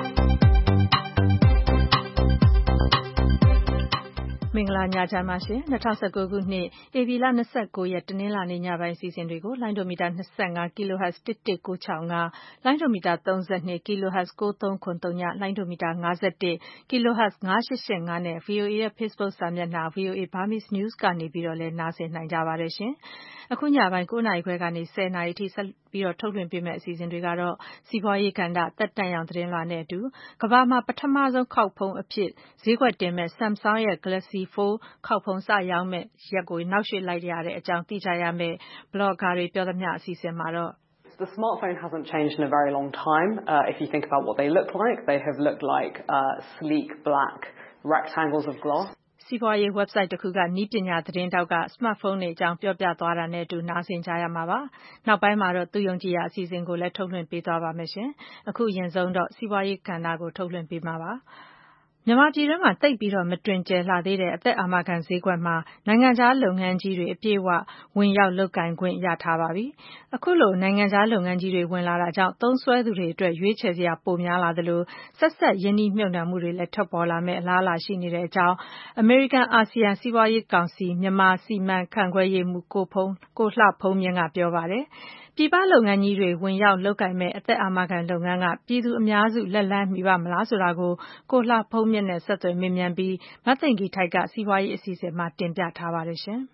မင်္ဂလာညချမ်းပါရှင်။၂၀၁၉ခုနှစ်ဧပြီလ၂၉ရက်တနင်္လာနေ့ညပိုင်းအစီအစဉ်တွေကိုလိုင်းဒိုမီတာ၂၅ kilohertz တစ်တစ်ကိုး၆၅ လိုင်းဒိုမီတာ၃၂ kilohertz ကိုးသုံးခွန်သုံးည လိုင်းဒိုမီတာ၅၁ kilohertz ၅၈၈၅နဲ့ ဗီအိုအေရဲ့ Facebook စာမျက်နှာ ဗီအိုအေ Burmese News ကနေပြီးတော့လည်းနားဆင်နိုင်ကြပါတယ်ရှင်။အခုညပိုင်း၉နာရီခွဲကနေ၁၀နာရီအထိဆက်ပြီးတော့ထုတ်လွှင့်ပေးမယ့်အစီအစဉ်တွေကတော့စီးပွားရေးကဏ္ဍသက်တမ်းရောင်သတင်းလွှာနဲ့အတူကမ္ဘာမှာပထမဆုံးခောက်ဖုံးအဖြစ်ဈေးကွက်တင်မဲ့ Samsung ရဲ့ Galaxy Fold ခောက်ဖုံးစရောင်းမဲ့ရက်ကိုနောက်ရွှေ့လိုက်ရတဲ့အကြောင်းသိကြရမယ့် Blogger တွေပြောသမျှအစီအစဉ်မှာတော့ The smartphone hasn't changed in a very long time. Uh, if you think about what they look like, they have looked like uh, sleek black rectangles of glass. စီးပွားရေး website တစ်ခုကနည်းပညာသတင်းတောက်က smartphone တွေအကြောင်းပြောပြသွားတာနဲ့အတူနားဆင်ကြရမှာပါ။နောက်ပိုင်းမှာတော့သူယုံကြည်ရာအစီအစဉ်ကိုလည်းထုတ်လွှင့်ပေးသွားပါမယ်ရှင်။အခုအရင်ဆုံးတော့စီးပွားရေးကဏ္ဍကိုထုတ်လွှင့်ပေးမှာပါ။မြန်မာပြည်တွင်းမှာတိတ်ပြီးတော့မတွင်ကျယ်လှသေးတဲ့အသက်အာမခံဈေးကွက်မှာနိုင်ငံခြားလုပ်ငန်းကြီးတွေအပြည့်အဝဝင်ရောက်လုပ်ကိုင်ခွင့်ရထားပါပြီ။အခုလိုနိုင်ငံခြားလုပ်ငန်းကြီးတွေဝင်လာတာကြောင့်သုံးစွဲသူတွေအတွက်ရွေးချယ်စရာပိုများလာသလိုဆက်ဆက်ရင်းနှီးမြှုပ်နှံမှုတွေလည်းထွက်ပေါ်လာမယ့်အလားအလာရှိနေတဲ့အကြောင်း American ASEAN စီးပွားရေးကောင်စီမြန်မာစီမံခန့်ခွဲရေးမှူးကိုဖုံးကိုလှဖုံးမြင့်ကပြောပါတယ်။ပြည်ပလုပ်ငန်းကြီးတွေဝင်ရောက်လုပ်ကိုင်မဲ့အသက်အာမခံလုပ်ငန်းကပြည်သူအများစုလက်လန်းမီပါမလားဆိုတာကိုကိုလှဖုံးမြင့်နဲ့ဆက်သွယ်မေးမြန်းပြီးမသိင်္ဂီထိုက်ကစီးပွားရေးအစီအစဉ်မှာတင်ပြထားပါတယ်ရှင်။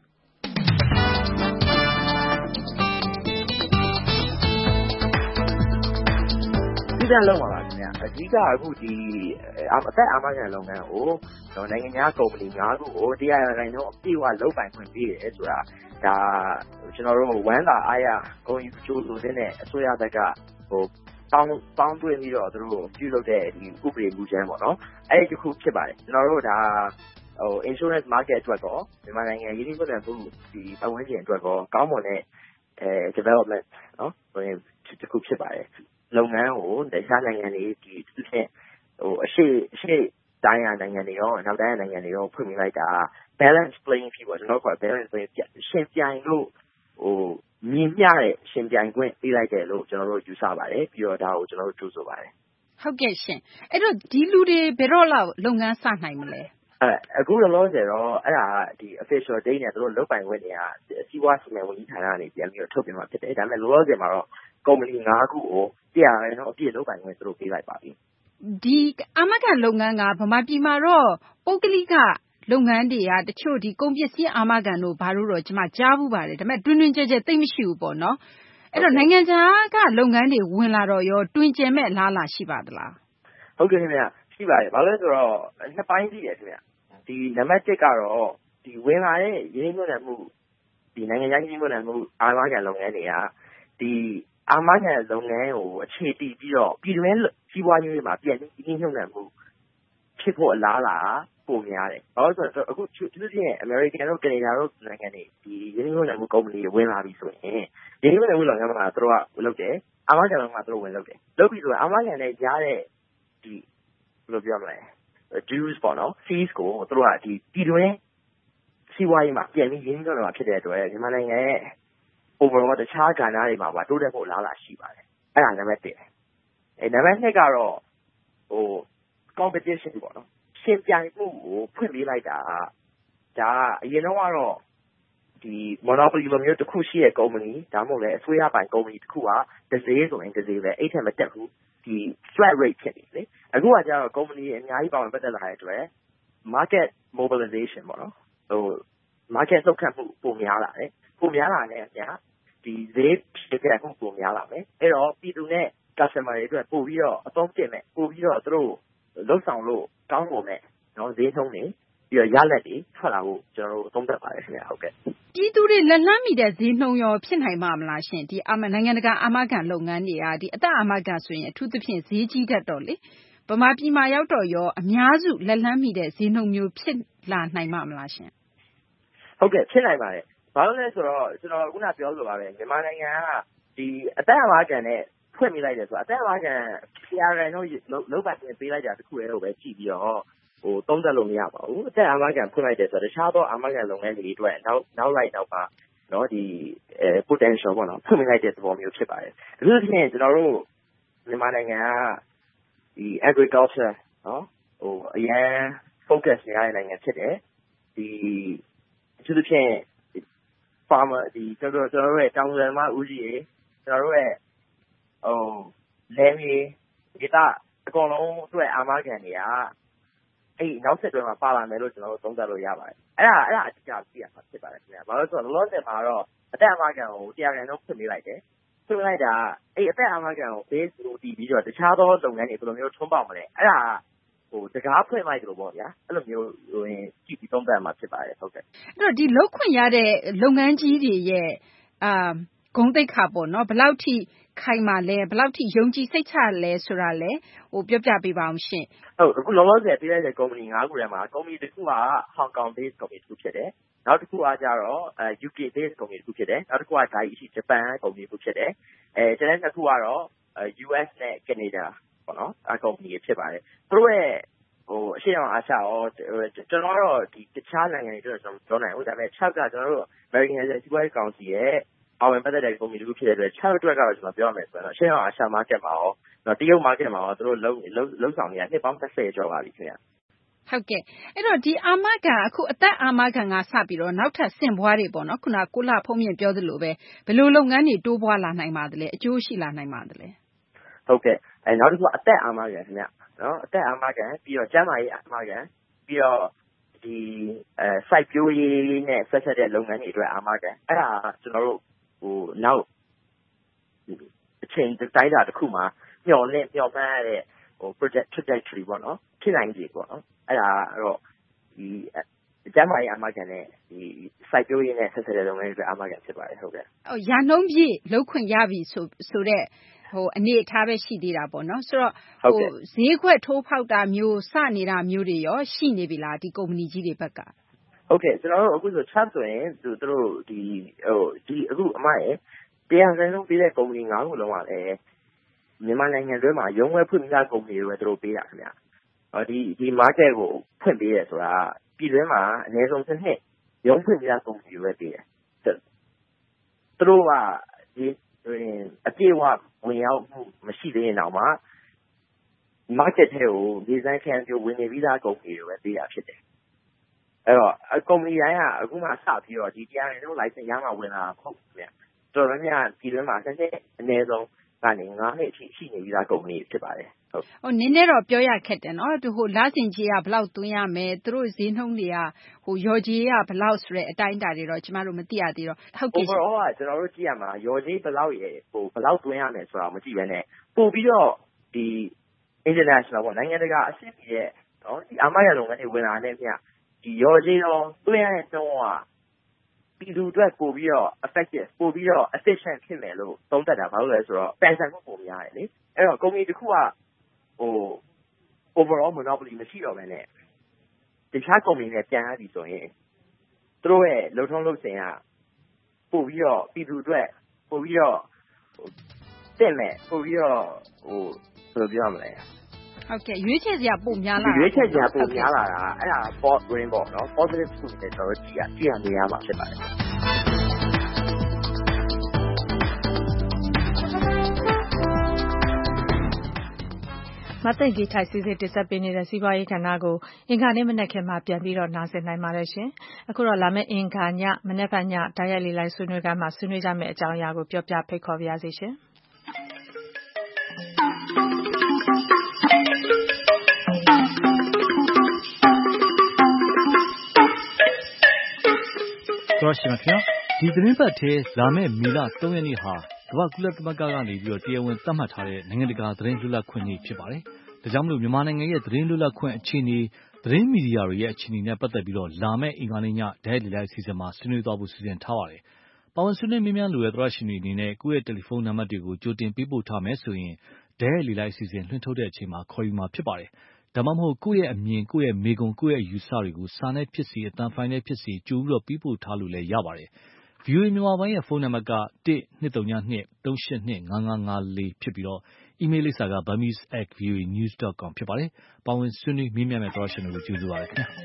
ဒီကလုံးပါပါခင်ဗျာအဓိကအခုဒီအသက်အာမခံလုပ်ငန်းကိုနိုင်ငံခြားကုမ္ပဏီ၅ခုကိုတရားရနိုင်တော့အပြည့်အဝလုပ်ပိုင်ခွင့်ပေးတယ်ဆိုတာဒါကျွန်တော်တို့ဝမ်းသာအားရဂုဏ်ယူကြိုးဆိုတဲ့အစိုးရဘက်ကဟိုပေါင်းပေါင်းတွင်းပြီးတော့သူတို့ပြုလုပ်တဲ့ဒီဥပဒေမူကြမ်းပေါ့နော်အဲ့ဒီတစ်ခုဖြစ်ပါတယ်ကျွန်တော်တို့ဒါဟို insurance market အတွက်ကောမြန်မာနိုင်ငံရင်းနှီးမြှုပ်နှံမှုဒီအဝင်ကျင်အတွက်ကောကောင်းမွန်တဲ့အဲ development နော်ဟိုတစ်ခုဖြစ်ပါတယ်လုပ်ငန်းကိုတခြားနိုင်ငံတွေဒီသူချင်းဟိုအရှိအရှိတိုင်းရနိုင်ငံတွေရောနောက်တိုင်းရနိုင်ငံတွေရောဖွင့်ပြလိုက်တာ balance playing field ပေါ့ကျွန်တော်က balance playing ရှင်ပြိုင်လို့ဟိုမြင်မျှတဲ့ရှင်ပြိုင်ခွင့်ပေးလိုက်တယ်လို့ကျွန်တော်တို့ယူဆပါတယ်ပြီးတော့ဒါကိုကျွန်တော်တို့ကြိုးဆိုပါတယ်ဟုတ်ကဲ့ရှင်အဲ့တော့ဒီလူတွေဘယ်တော့လောက်လုပ်ငန်းစနိုင်မလဲအဲအခုလောလောဆယ်တော့အဲ့ဒါဒီ official date နဲ့တို့လုပ်ပိုင်ခွင့်တွေကစီးပွားစီမံဝန်ကြီးဌာနကနေပြန်ပြီးတော့ထုတ်ပြန်မှာဖြစ်တယ်ဒါပေမဲ့လောလောဆယ်မှာတော့ကုမ္ပဏီ၅ခုကိုတရားရတော့အပြည့်လုပ်ပိုင်ခွင့်တို့ပေးလိုက်ပါပြီဒီအာမခံလုပ်ငန်းကဗမာပြည်မှာတော့ပုဂ္ဂလိကလုပ်ငန်းတွေကတချို့ဒီကုန်ပစ္စည်းအာမခံတို့ဘာလို့တော့ကျွန်မကြားဘူးပါတယ်ဒါပေမဲ့တွင်တွင်ကျယ်ကျယ်သိမရှိဘူးပေါ့နော်အဲ့တော့နိုင်ငံခြားကလုပ်ငန်းတွေဝင်လာတော့ရောတွင်ကျယ်မဲ့လားလားရှိပါသလားဟုတ်ကဲ့ခင်ဗျရှိပါတယ်ဘာလို့လဲဆိုတော့နှစ်ပိုင်းရှိတယ်ခင်ဗျဒီနံပါတ်၁ကတော့ဒီဝင်လာတဲ့ရင်းနှီးမြှုပ်နှံမှုဒီနိုင်ငံခြားရင်းနှီးမြှုပ်နှံမှုအာမခံလုပ်ငန်းတွေကဒီအာမခံလုပ်ငန်းကိုအခြေတည်ပြီးတော့ပြည်တွင်းစီးပွားရေးမှာပြန်ပြီးရင်းနှီးမြှုပ်နှံမှုဖြစ်ဖို့အလားအလာပုံများတယ်ဘာလို့ဆိုတော့အခုသူတို့ရဲ့ American တို့ Canada တို့နိုင်ငံတွေဒီရင်းနှီးမြှုပ်နှံမှုကုမ္ပဏီတွေဝင်လာပြီဆိုရင်ရင်းနှီးမြှုပ်နှံမှုလုပ်ငန်းမှာသူတို့ကလုပ်တယ်အာမခံလုပ်ငန်းမှာသူတို့ဝင်လုပ်တယ်လုပ်ပြီးဆိုတော့အာမခံနဲ့ကြားတဲ့ဒီဘယ်လိုပြောမလဲ dues ပေါ့နော် fees ကိုသူတို့ကဒီပြည်တွင်းစီးပွားရေးမှာပြန်ပြီးရင်းနှီးမြှုပ်နှံမှာဖြစ်တဲ့အတွက်မြန်မာနိုင်ငံရဲ့ overall တခြားကဏ္ဍတွေမှာပါတိုးတက်ဖို့လားလာရှိပါတယ်အဲ့ဒါနံပါတ်၁အဲနံပါတ်၂ကတော့ဟို competition ပေါ့နော်ရှင်ပြိုင်မှုကိုဖွင့်ပေးလိုက်တာဒါအရင်တော့ကတော့ဒီ monopoly လိုမျိုးတစ်ခုရှိတဲ့ကုမ္ပဏီဒါမှမဟုတ်လည်းအစိုးရပိုင်ကုမ္ပဏီတစ်ခုကတစ်ဈေးဆိုရင်တစ်ဈေးပဲအဲ့ထက်မတက်ဘူးဒီ flat rate ဖြစ်နေလေအခုကကျတော့ကုမ္ပဏီအများကြီးပါဝင်ပတ်သက်လာတဲ့အတွက် market mobilization ပေါ့နော်ဟို market လှုပ်ခတ်မှုပုံများလာတယ်ပုံများလာတဲ့အပြင်ဒီဈေးဖြစ်တဲ့မှုပုံများလာမယ်အဲ့တော့ပြည်သူနဲ့ customer တွေအတွက်ပို့ပြီးတော့အသုံးကျမယ်ပို့ပြီးတော့သူတို့လှုပ်ဆောင်လို့ကောင်းပုံနဲ့နော်ဈေးနှုန်းတွေပြီးတော့ရလက်တွေထွက်လာဖို့ကျွန်တော်တို့သုံးသပ်ပါတယ်ခင်ဗျဟုတ်ကဲ့ပြည်သူတွေလက်လှမ်းမိတဲ့ဈေးနှုန်းရောဖြစ်နိုင်မှာမလားရှင်ဒီအာမနိုင်ငံတကာအာမခံလုပ်ငန်းတွေကဒီအသက်အာမခံဆိုရင်အထူးသဖြင့်ဈေးကြီးတတ်တော့လေဗမာပြည်မှာရောက်တော့ရောအများစုလက်လှမ်းမိတဲ့ဈေးနှုန်းမျိုးဖြစ်လာနိုင်မှာမလားရှင်ဟုတ်ကဲ့ဖြစ်နိုင်ပါတယ်ဘာလို့လဲဆိုတော့ကျွန်တော်ခုနပြောလိုပါပဲမြန်မာနိုင်ငံကဒီအသက်အာမခံနဲ့ဖွင့်မိလိုက်တယ်ဆိုတော့အသက်အာမခံဆရာရန်တို့လုံးပတ်ပြင်ပေးလိုက်တာတခုလေးတော့ပဲကြည့်ပြီးတော့ဟိုသုံးသပ်လို့မရပါဘူးအသက်အာမခံဖွင့်လိုက်တယ်ဆိုတော့တခြားသောအာမခံလုပ်ငန်းတွေအတွက်နောက်နောက်လိုက်တော့ပါနော်ဒီအဲ potential ပေါ့နော်ဖွင့်လိုက်တဲ့သဘောမျိုးဖြစ်ပါတယ်ဒါဆိုရင်ကျွန်တော်တို့မြန်မာနိုင်ငံကဒီ agriculture နော်ဟိုအရင် focus ရတဲ့နိုင်ငံဖြစ်တယ်ဒီသူတို့ဖြင့် farmer ဒီကျွန်တော်ကျွန်တော်ရဲ့တောင်သူမဦးကြီးရေကျွန်တော်တို့ရဲ့ဟိုလယ်မြေဒေသအကုန်လုံးအတွက်အာမခံတွေကအဲ့နောက်ဆက်တွဲမှာပါလာမယ်လို့ကျွန်တော်တို့သုံးသပ်လို့ရပါတယ်အဲ့ဒါအဲ့ဒါအတိအကျသိရမှာဖြစ်ပါတယ်ခင်ဗျာဘာလို့ဆိုတော့လောလောဆယ်မှာတော့အသက်အာမခံကိုတရားခံတော့ဖွင့်ပေးလိုက်တယ်ဖွင့်လိုက်တာအဲ့အသက်အာမခံကို base လို့တည်ပြီးတော့တခြားသောလုပ်ငန်းတွေဘယ်လိုမျိုးထွန်းပေါက်မလဲအဲ့ဒါဟိုတကားဖွင့်လိုက်တယ်လို့ပေါ့ဗျာအဲ့လိုမျိုးဟိုရင်ကြည့်ပြီးသုံးသပ်မှာဖြစ်ပါတယ်ဟုတ်ကဲ့အဲ့တော့ဒီလောက်ခွင့်ရတဲ့လုပ်ငန်းကြီးတွေရဲ့အာဂုဏ်သိက္ခာပေါ့နော်ဘယ်လောက်ထိခိုင်မာလဲဘယ်လောက်ထိယုံကြည်စိတ်ချလဲဆိုတာလဲဟိုပြောပြပေးပါအောင်ရှင်ဟုတ်အခုလောလောဆယ်ပြလိုက်တဲ့ကုမ္ပဏီ၅ခုထဲမှာကုမ္ပဏီတစ်ခုက Hong Kong based company တစ်ခုဖြစ်တယ်နောက်တစ်ခုကကြတော့အဲ ယူ ကေ based company တစ်ခုဖြစ်တယ်နောက်တစ်ခုက Daiichi Japan company တစ်ခုဖြစ်တယ်အဲကျန်တဲ့နှစ်ခုကတော့ ယူ အက်စ် နဲ့ Canada ပေါ့နော်အဲ company ဖြစ်ပါတယ်သူတို့ရဲ့ဟိုအရှေ့တောင်အာရှရောကျွန်တော်တို့ဒီတခြားနိုင်ငံတွေတော့ကျွန်တော်ပြောနိုင်ဘူးဒါပေမဲ့၆ကကျွန်တော်တို့ American Security Council ရဲ့အောင်ဝင်ပတ်သက်တဲ့ကုမ္ပဏီတစ်ခုဖြစ်တဲ့အတွက်၆အတွက်ကတော့ကျွန်တော်ပြောရမယ်ဆိုတော့အရှေ့တောင်အာရှ market မှာရောတရုတ် market မှာရောသူတို့လုံးလုံးဆောင်နေတာနှစ်ပေါင်းတစ်ဆယ်ကျော်ပါပြီခင်ဗျဟုတ်ကဲ့အဲ့တော့ဒီအာမခံအခုအသက်အာမခံကစပြီးတော့နောက်ထပ်ဆင့်ပွားတွေပေါ့နော်ခုနကိုလှဖုံးမြင့်ပြောသလိုပဲဘယ်လိုလုပ်ငန်းတွေတိုးပွားလာနိုင်ပါသလဲအကျိုးရှိလာနိုင်ပါသလဲဟုတ်ကဲ့အဲနောက်တစ်ခုအသက်အာမခံခင်ဗျနော်အသက်အာမခံပြီးတော့ကျန်းမာရေးအာမခံပြီးတော့ဒီအဲ site ပြိုးရေးနဲ့ဆက်ဆက်တဲ့လုပ်ငန်းတွေအတွက်အာမခံအဲ့ဒါကျွန်တော်တို့ဟိုနောက်အချိန်တိုင်းတာတစ်ခုမှာမျှော်လင့်မျှော်မှန်းရတဲ့ဟို project trajectory ပေါ့နော်ဖြစ်နိုင်ခြေပေါ့နော်အဲ့ဒါတော့ဒီကျန်းမာရေးအာမခံနဲ့ဒီ site ပြိုးရေးနဲ့ဆက်ဆက်တဲ့လုပ်ငန်းတွေအတွက်အာမခံဖြစ်ပါတယ်ဟုတ်ကဲ့ဟိုရာနှုန်းပြည့်လောက်ခွင့်ရပြီဆိုဆိုတော့ဟိုအနေအထားပဲရှိသေးတာပေါ့နော်ဆိုတော့ဟိုဈေးခွက်ထိုးဖောက်တာမျိုးစနေတာမျိုးတွေရောရှိနေပြီလားဒီကုမ္ပဏီကြီးတွေဘက်ကဟုတ်ကဲ့ကျွန်တော်တို့အခုဆိုချတ်ဆိုရင်သူတို့ဒီဟိုဒီအခုအမရဲ့တရားစံဆုံးပေးတဲ့ကုမ္ပဏီ၅ခုလုံးကလည်းမြန်မာနိုင်ငံတွင်းမှာရုံးဝဲဖွင့်ပြီးသားကုမ္ပဏီတွေပဲသူတို့ပေးတာခင်ဗျာဟောဒီဒီ market ကိုဖွင့်ပေးရဆိုတာပြည်တွင်းမှာအနည်းဆုံးတစ်နှစ်ရုံးဖွင့်ပြီးသားကုမ္ပဏီတွေပဲပေးတယ်သူတို့ကဒီအပြေဝဝင်ရောက်မှုမရှိသေးရင်တော့မှ market ထဲကိုဒီဇိုင်းခံပြဝင်နေပြီးသားကုမ္ပဏီတွေပဲပေးတာဖြစ်တယ်အဲ့တော့ကုမ္ပဏီတိုင်းကအခုမှစပြီးတော့ဒီတရားရင်တို့ license ရမှဝင်လာတာဟုတ်ဗျာတော်တော်များပြည်တွင်းမှာတစ်နှစ်အနည်းဆုံးကနေ၅နှစ်အထိရှိနေပြီးသားကုမ္ပဏီဖြစ်ပါတယ်ဟုတ်ဟိုနည်းနည်းတော့ပြောရခက်တယ်နော်သူဟိုလစဉ်ကြီးကဘယ်လောက်သွင်းရမယ်သူတို့ဈေးနှုန်းတွေကဟိုရော်ကြီးကဘယ်လောက်ဆိုတဲ့အတိုင်းအတာတွေတော့ကျမတို့မသိရသေးတော့ဟုတ်ကဲ့ overall ကကျွန်တော်တို့ကြည့်ရမှာရော်ကြီးဘယ်လောက်ရေဟိုဘယ်လောက်သွင်းရမယ်ဆိုတာမကြည့်ဘဲနဲ့ပို့ပြီးတော့ဒီ international ပေါ့နိုင်ငံတကာအဆင့်ကြီးရဲ့နော်ဒီအာမရလုပ်ငန်းတွေဝင်လာတဲ့မြဒီရော်ကြီးတော့သွင်းရတဲ့နှုန်းကပြည်သူအတွက်ပို့ပြီးတော့ effective ပို့ပြီးတော့ efficient ဖြစ်မယ်လို့သုံးသပ်တာဘာလို့လဲဆိုတော့ pension ကိုပုံများတယ်လေအဲ့တော့ကုမ္ပဏီတစ်ခုကဟို overall monopoly မရှိတော့ဘဲနဲ့တခြားကုမ္ပဏီတွေပြန်ရပြီဆိုရင်သူတို့ရဲ့လုံထုံးလုံစင်ကပို့ပြီးတော့ပြည်သူအတွက်ပို့ပြီးတော့တက်မယ်ပို့ပြီးတော့ဟိုဘယ်လိုပြောရမလဲဟုတ်ကဲ့ရွေးချယ်စရာပုံများလာရွေးချယ်စရာပုံများလာတာအဲ့ဒါ port green ပေါ့နော် positive ဆိုတဲ့ကျွန်တော်ကြည့်ရကြည့်ရနေရမှာဖြစ်ပါတယ်မသိင်္ဂီထိုက်စီစစ်တင်ဆက်ပေးနေတဲ့စီးပွားရေးကဏ္ဍကိုအင်္ဂါနေ့မနက်ခင်းမှာပြန်ပြီးတော့နားဆင်နိုင်ပါတယ်ရှင်အခုတော့လာမယ့်အင်္ဂါညမနက်ဖြန်ညဓာတ်ရိုက်လေးလိုက်ဆွေးနွေးခန်းမှာဆွေးနွေးကြမယ့်အကြောင်းအရာကိုပြောပြဖိတ်ခေါ်ပါရစေရှင်တော်ရှင်ခင်ဗျာဒီသတင်းပတ်ထဲလာမယ့်မေလ၃ရက်နေ့ဟာကမ္ဘာကုလသမဂ္ဂကနေပြီးတော့တရားဝင်သတ်မှတ်ထားတဲ့နိုင်ငံတကာသတင်းလွတ်လပ်ခွင့်နေ့ဖြစ်ပါတယ်။ဒါကြောင့်မလို့မြန်မာနိုင်ငံရဲ့သတင်းလွတ်လပ်ခွင့်အခြေအနေသသတင်းမီဒီယာတွေရဲ့အခြေအနေနဲ့ပတ်သက်ပြီးလာမယ့်အင်္ဂါနေ့ညဓာတ်ရိုက်လေလိုက်အစီအစဉ်မှာဆွေးနွေးသွားဖို့စီစဉ်ထားပါတယ်။ပါဝင်ဆွေးနွေးမေးမြန်းလိုတဲ့သောတရှင်တွေအနေနဲ့ကိုယ့်ရဲ့တယ်လီဖုန်းနံပါတ်တွေကိုကြိုတင်ပေးပို့ထားမယ်ဆိုရင်ဓာတ်ရိုက်လေလိုက်အစီအစဉ်လွှင့်ထုတ်တဲ့အချိန်မှာခေါ်ယူမှာဖြစ်ပါတယ်။ဒါမှမဟုတ်ကိုယ့်ရဲ့အမြင်ကိုယ့်ရဲ့မေးခွန်းကိုယ့်ရဲ့အယူဆတွေကိုစာနဲ့ဖြစ်စေအသံဖိုင်နဲ့ဖြစ်စေကြိုပြီးပေးပို့ထားလို့လည်းရပါတယ်။ဗွီအိုအေမြန်မာပိုင်းရဲ့ဖုန်းနံပါတ်ကတစ်နှစ်သုံးညနှစ်သုံးရှစ်နှစ်ငါးငါးငါးလေးဖြစ်ပြီးအီးမေးလ်လိပ်စာက burmese at voanews dot com ဖြစ်ပါတယ်။ပါဝင်ဆွေးနွေးမေးမြန်းမယ့်သောတရှင်တွေကိုကျေးဇူးပါရစေခင်ဗျာ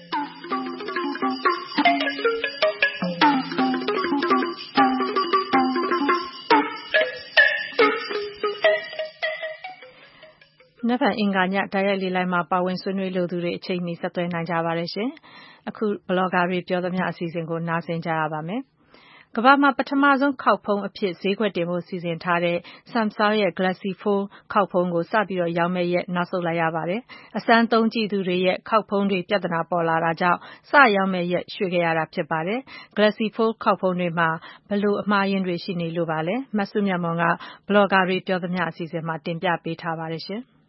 ။နောက်အင်္ဂါညဓာတ်ရိုက်လေလိုက်မှာပါဝင်ဆွေးနွေးလိုသူတွေအချိန်မီဆက်သွယ်နိုင်ကြပါတယ်ရှင်။အခုဘလော့ဂါတွေပြောသမျှအစီအစဉ်ကိုနားဆင်ကြရပါမယ်။ကမ္ဘာမှာပထမဆုံးခောက်ဖုံးအဖြစ်ဈေးကွက်တင်ဖို့စီစဉ်ထားတဲ့ Samsung ရဲ့ Galaxy Fold ခောက်ဖုံးကိုစပြီးရောင်းမယ့်ရက်နောက်ဆုတ်လိုက်ရပါတယ်။အစမ်းသုံးကြည့်သူတွေရဲ့ခောက်ဖုံးတွေပြဿနာပေါ်လာတာကြောင့်စရောင်းမယ့်ရက်ရွှေ့ခဲ့ရတာဖြစ်ပါတယ်။ Galaxy Fold ခောက်ဖုံးတွေမှာဘယ်လိုအမှားယွင်းတွေရှိနေလို့ပါလဲ။မစုမြတ်မွန်ကဘလော့ဂါတွေပြောသမျှအစီအစဉ်မှာတင်ပြပေးထားပါတယ်ရှင်။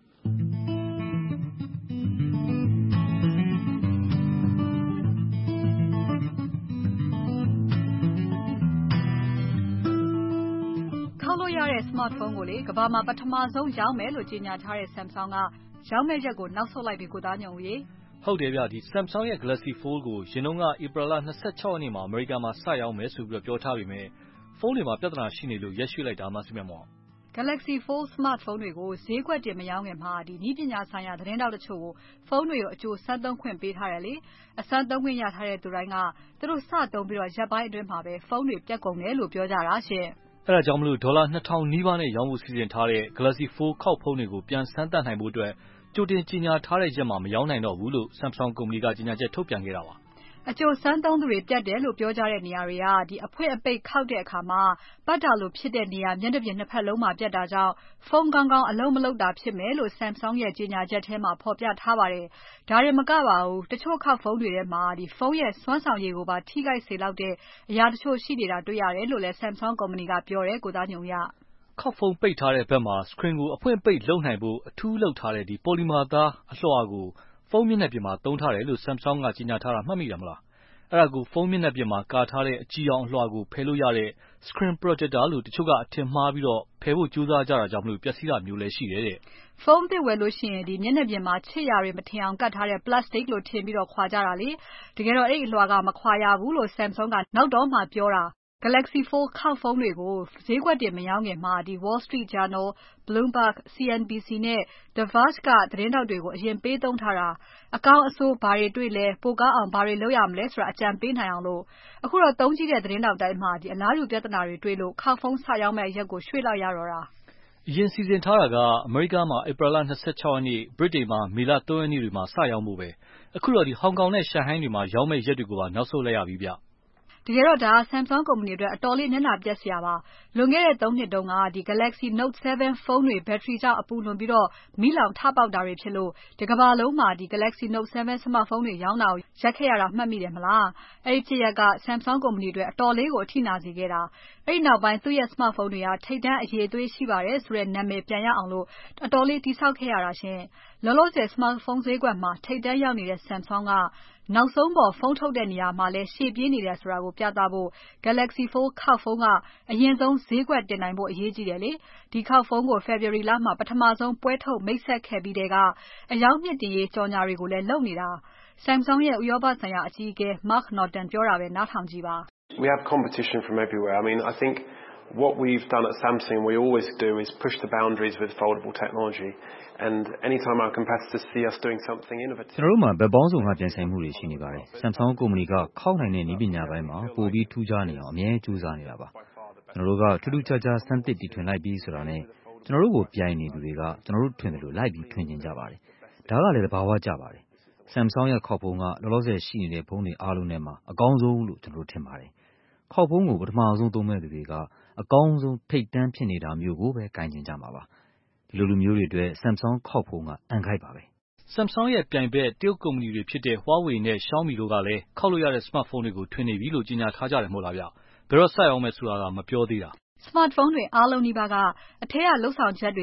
လို့ရတဲ့ smartphone ကိုလေကမ္ဘာမှာပထမဆုံးရောင်းမယ်လို့ကြေညာထားတဲ့ Samsung ကရောင်းမယ့်ရက်ကိုနောက်ဆုတ်လိုက်ပြီကိုသားညုံဦးရေဟုတ်တယ်ဗျဒီ Samsung ရဲ့ Galaxy Fold ကိုရင်တော့ကဧပြီလ၂၆ရက်နေ့မှာအမေရိကန်မှာစရောင်းမယ်ဆိုပြီးပြောထားပေမဲ့ဖုန်းတွေမှာပြဿနာရှိနေလို့ရက်ရွှေ့လိုက်တာမှစမြတ်မော် Galaxy Fold smartphone တွေကိုဈေးကွက်တင်မရောင်းခင်မှာဒီနည်းပညာဆိုင်ရာသတင်းတောက်တချို့ကိုဖုန်းတွေကိုအကျိုးစမ်းသုံးခွင့်ပေးထားတယ်လေအစမ်းသုံးခွင့်ရထားတဲ့သူတိုင်းကသူတို့စသုံးပြီးတော့ရက်ပိုင်းအတွင်းမှာပဲဖုန်းတွေပြတ်ကုန်တယ်လို့ပြောကြတာရှင့်အဲဒါကြောင့်မလို့ဒေါ်လာနှစ်ထောင်နီးပါးနဲ့ရောင်းဖို့စီစဉ်ထားတဲ့ Galaxy Fold ခောက်ဖုန်းတွေကိုပြန်စမ်းသပ်နိုင်ဖို့အတွက်ကြိုတင်ကြေညာထားတဲ့ရက်မှာမရောင်းနိုင်တော့ဘူးလို့ Samsung ကုမ္ပဏီကကြေညာချက်ထုတ်ပြန်ခဲ့တာပါအကျိုးစမ်းသုံးသူတွေပြတ်တယ်လို့ပြောကြတဲ့နေရာတွေကဒီအဖွင့်အပိတ်ခောက်တဲ့အခါမှာပတ်တာလို့ဖြစ်တဲ့နေရာမျက်နှာပြင်နှစ်ဖက်လုံးမှာပြတ်တာကြောင့်ဖုန်းကောင်းကောင်းအလုံးမလုံးတာဖြစ်မယ်လို့ Samsung ရဲ့ကြေညာချက်ထဲမှာဖော်ပြထားပါတယ်။ဒါရင်မကပါဘူးတချို့ခောက်ဖုန်းတွေထဲမှာဒီဖုန်းရဲ့စွမ်းဆောင်ရည်ကိုပါထိခိုက်စေလောက်တဲ့အရာတချို့ရှိနေတာတွေ့ရတယ်လို့လည်း Samsung ကုမ္ပဏီကပြောတယ်ကိုသားညုံရခောက်ဖုန်းပိတ်ထားတဲ့ဘက်မှာ screen ကိုအဖွင့်ပိတ်လုပ်နိုင်ဖို့အထူးလုပ်ထားတဲ့ဒီ polymer သားအလွှာကိုဖုန်းမျက်နှာပြင်မှာသုံးထားတယ်လို့ Samsung ကကြေညာထားတာမှတ်မိတယ်မလားအဲ့ဒါကိုဖုန်းမျက်နှာပြင်မှာကာထားတဲ့အကြည့်အောင်အလွှာကိုဖယ်လို့ရတဲ့ screen protector လို့တချို့ကအထင်မှားပြီးတော့ဖယ်ဖို့ကြိုးစားကြတာကြောင့်မလို့ပျက်စီးတာမျိုးလည်းရှိတယ်တဲ့ဖုန်းသစ်ဝယ်လို့ရှိရင်ဒီမျက်နှာပြင်မှာချစ်ရာတွေမထင်အောင်ကတ်ထားတဲ့ plastic လို့ထင်ပြီးတော့ခွာကြတာလေတကယ်တော့အဲ့ဒီအလွှာကမခွာရဘူးလို့ Samsung ကနောက်တော့မှပြောတာGalaxy Fold ခောက်ဖုန်းတွေကိုဈေးကွက်တင်မရောင်းခင်မှာဒီ Wall Street Journal, Bloomberg, C N B C နဲ့ The Verge ကသတင်းထောက်တွေကိုအရင်ပေးသုံးထားတာအကောင်းအဆိုးဘာတွေတွေ့လဲပိုကောင်းအောင်ဘာတွေလုပ်ရမလဲဆိုတာအကြံပေးနိုင်အောင်လို့အခုတော့သုံးကြည့်တဲ့သတင်းထောက်တိုင်းမှာဒီအလားတူပြဿနာတွေတွေ့လို့ခောက်ဖုန်းစရောင်းမဲ့ရက်ကိုရွှေ့လိုက်ရတော့တာအရင်စီစဉ်ထားတာကအမေရိကန်မှာဧပြီလ၂၆ရက်နေ့ဗြိတိန်မှာမေလ၃ရက်နေ့တွေမှာစရောင်းဖို့ပဲအခုတော့ဒီဟောင်ကောင်နဲ့ရှန်ဟိုင်းတွေမှာရောင်းမဲ့ရက်တွေကိုပါနောက်ဆုတ်လိုက်ရပြီဗျတကယ်တော့ဒါ Samsung ကုမ္ပဏီအတွက်အတော်လေးမျက်နှာပျက်စရာပါလွန်ခဲ့တဲ့သုံးနှစ်တုန်းကဒီ Galaxy Note ဆဲဗန်ဖုန်းတွေဘက်ထရီကြောင့်အပူလွန်ပြီးတော့မီးလောင်ထပေါက်တာတွေဖြစ်လို့ဒီကမ္ဘာလုံးမှာဒီ Galaxy Note ဆဲဗန် smartphone တွေရောင်းတာကိုရပ်ခဲ့ရတာမှတ်မိတယ်မလားအဲ့ဒီဖြစ်ရပ်က Samsung ကုမ္ပဏီအတွက်အတော်လေးကိုအထိနာစေခဲ့တာအဲ့ဒီနောက်ပိုင်းသူ့ရဲ့ smartphone တွေကထိပ်တန်းအရေးအသွေးရှိပါတယ်ဆိုတဲ့နာမည်ပြန်ရအောင်လို့အတော်လေးတိစောက်ခဲ့ရတာရှင်လောလောဆယ် smartphone ဈေးကွက်မှာထိပ်တန်းရောက်နေတဲ့ Samsung ကနောက်ဆုံးပေါ်ဖုန်းထုတ်တဲ့နေရာမှာလဲရှေ့ပြေးနေတယ်ဆိုတာကိုပြသဖို့ Galaxy Fold ခောက်ဖုန်းကအရင်ဆုံးဈေးကွက်တင်နိုင်ဖို့အရေးကြီးတယ်လေဒီခောက်ဖုန်းကို February လမှာပထမဆုံးပွဲထုတ်မိတ်ဆက်ခဲ့ပြီးတဲ့ကအယောင်မြင့်တင်ရေးကြော်ညာတွေကိုလည်းလုပ်နေတာ Samsung ရဲ့ဥရောပဆိုင်ရာအကြီးအကဲ Mark Norton ပြောတာပဲနားထောင်ကြည့်ပါ We have competition from everywhere. I mean, I think what we've done at Samsung, we always do is push the boundaries with foldable technology. And anytime our competitors see us doing something innovative. ကျွန်တော်တို့မှာဘက်ပေါင်းစုံကပြင်ဆင်မှုတွေရှိနေပါတယ် Samsung ကုမ္ပဏီကခောက်နိုင်တဲ့နည်းပညာပိုင်းမှာပိုပြီးထူးခြားနေအောင်အမြဲကြိုးစားနေတာပါကျွန်တော်တို့ကထူးထူးခြားခြားစမ်းသစ်တီထွင်လိုက်ပြီးဆိုတာနဲ့ကျွန်တော်တို့ကိုပြိုင်နေသူတွေကကျွန်တော်တို့ထွင်တယ်လို့လိုက်ပြီးထွင်ကျင်ကြပါတယ်ဒါကလည်းသဘာဝကျပါတယ် Samsung ရဲ့ခောက်ဖုန်းကလောလောဆယ်ရှိနေတဲ့ဖုန်းတွေအားလုံးထဲမှာအကောင်းဆုံးလို့ကျွန်တော်တို့ထင်ပါတယ်ခောက်ဖုန်းကိုပထမဆုံးသုံးမဲ့သူတွေကအကောင်းဆုံးထိပ်တန်းဖြစ်နေတာမျိုးကိုပဲကိုင်ကျင်ကြမှာပါဒီလိုလူမျိုးတွေအတွက် Samsung ခောက်ဖုန်းကအန်ခိုက်ပါပဲ Samsung ရဲ့ပြိုင်ဘက်တရုတ်ကုမ္ပဏီတွေဖြစ်တဲ့ Huawei နဲ့ Xiaomi တို့ကလည်းခောက်လို့ရတဲ့ smartphone တွေကိုထွင်နေပြီလို့ကြေညာထားကြတယ်မဟုတ်လားဗျဘယ်တော့စရောင်းမယ်ဆိုတာကမပြောသေးတာ Smartphone တွေအားလုံးနီးပါးကအထက်ကလှုပ်ဆောင်ချက်တွေသာ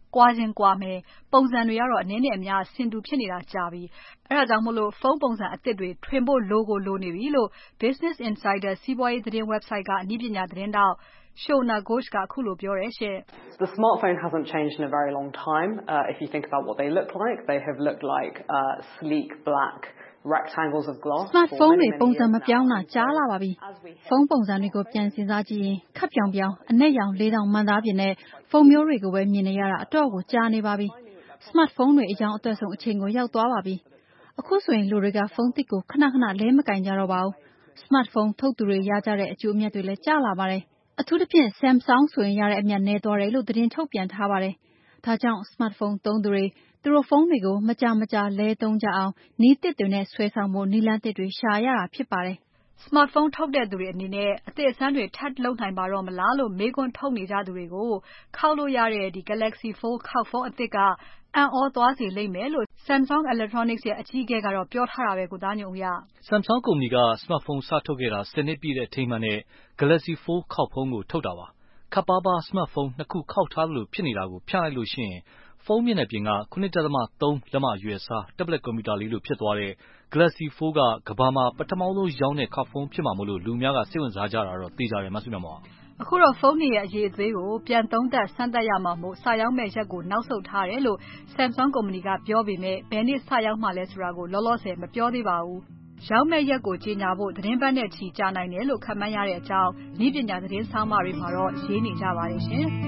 ကွာခြင်းကွာမယ်ပုံစံတွေကတော့အနည်းနဲ့အများဆင်တူဖြစ်နေတာကြာပြီအဲဒါကြောင့်မို့လို့ဖုန်းပုံစံအသစ်တွေထွင်ဖို့လိုကိုလိုနေပြီလို့ Business Insider စီးပွားရေးသတင်း website ကအနည်းပညာသတင်းတောက် Shona Ghosh ကအခုလိုပြောတယ်ရှင့် The smartphone hasn't changed in a very long time. Uh, if you think about what they look like, they have looked like uh, sleek black rectangles of glass. Smartphone တွေပုံစံမပြောင်းတာကြားလာပါပြီ။ဖုန်းပုံစံတွေကိုပြန်စဉ်းစားကြည့်ရင်ခပ်ပြောင်ပြောင်အနက်ရောင်လေးတောင်မှန်သားပြင်နဲ့ဖုန်းမျိုးတွေကိုပဲမြင်နေရတာအတော့ကိုကြားနေပါပြီ။ Smartphone တွေအကြောင်းအသက်ဆုံးအချိန်ကိုရောက်သွားပါပြီ။အခုဆိုရင်လူတွေကဖုန်းသစ်ကိုခဏခဏလဲမကင်ကြတော့ပါဘူး။ Smartphone ထုတ်သူတွေရကြတဲ့အကျိုးအမြတ်တွေလည်းကျလာပါတယ်။အထူးသဖြင့် Samsung ဆိုရင်ရတဲ့အမြတ်နည်းသွားတယ်လို့သတင်းထုတ်ပြန်ထားပါတယ်။ဒါကြောင့် Smartphone သုံးသူတွေသူတို့ဖုန်းတွေကိုမကြာမကြာလဲသုံးကြအောင်နည်းသစ်တွေနဲ့ဆွဲဆောင်ဖို့နည်းလမ်းသစ်တွေရှာရတာဖြစ်ပါတယ်။ Smartphone ထုတ်တဲ့သူတွေအနေနဲ့အသစ်အဆန်းတွေထပ်လုပ်နိုင်ပါတော့မလားလို့မေးခွန်းထုတ်နေကြသူတွေကိုခောက်လို့ရတဲ့ဒီ Galaxy Fold ခောက်ဖုန်းအသစ်ကအံ့ဩသွားစေလိမ့်မယ်လို့ Samsung Electronics ရဲ့အကြီးအကဲကတော့ပြောထားတာပဲကိုသားညွန့်ဦးရ Samsung ကုမ္ပဏီက Smartphone စထုတ်ခဲ့တာဆယ်နှစ်ပြည့်တဲ့အထိမ်းအမှတ်နဲ့ Galaxy Fold ခောက်ဖုန်းကိုထုတ်တာပါ။ခပ်ပါးပါး Smartphone နှစ်ခုခောက်ထားသလိုဖြစ်နေတာကိုဖြန့်လိုက်လို့ရှိရင်ဖုန်းမျက်နှာပြင်က ခုနှစ် ဒသမ သုံး လက်မအရွယ်အစား tablet ကွန်ပျူတာလေးလိုဖြစ်သွားတဲ့ Galaxy Fold ကကမ္ဘာမှာပထမဆုံးရောင်းတဲ့ခောက်ဖုန်းဖြစ်မှာမို့လူအများကစိတ်ဝင်စားကြတာတော့သေချာတယ်မဆုမြတ်မောင်အခုတော့ဖုန်းတွေရဲ့အရေးအသေးကိုပြန်သုံးသပ်စမ်းသပ်ရမှာမို့စာရောက်မဲ့ရက်ကိုနောက်ဆုတ်ထားတယ်လို့ Samsung ကုမ္ပဏီကပြောပေမဲ့ဘယ်နေ့စရောက်မှလဲဆိုတာကိုလောလောဆယ်မပြောသေးပါဘူး။ရောက်မဲ့ရက်ကိုကြေညာဖို့သတင်းပတ်နဲ့ချီကြာနိုင်တယ်လို့ခန့်မှန်းရတဲ့အကြောင်းနည်းပညာသတင်းဆောင်းပါးတွေမှာတော့ရေးနေကြပါတယ်ရှင်။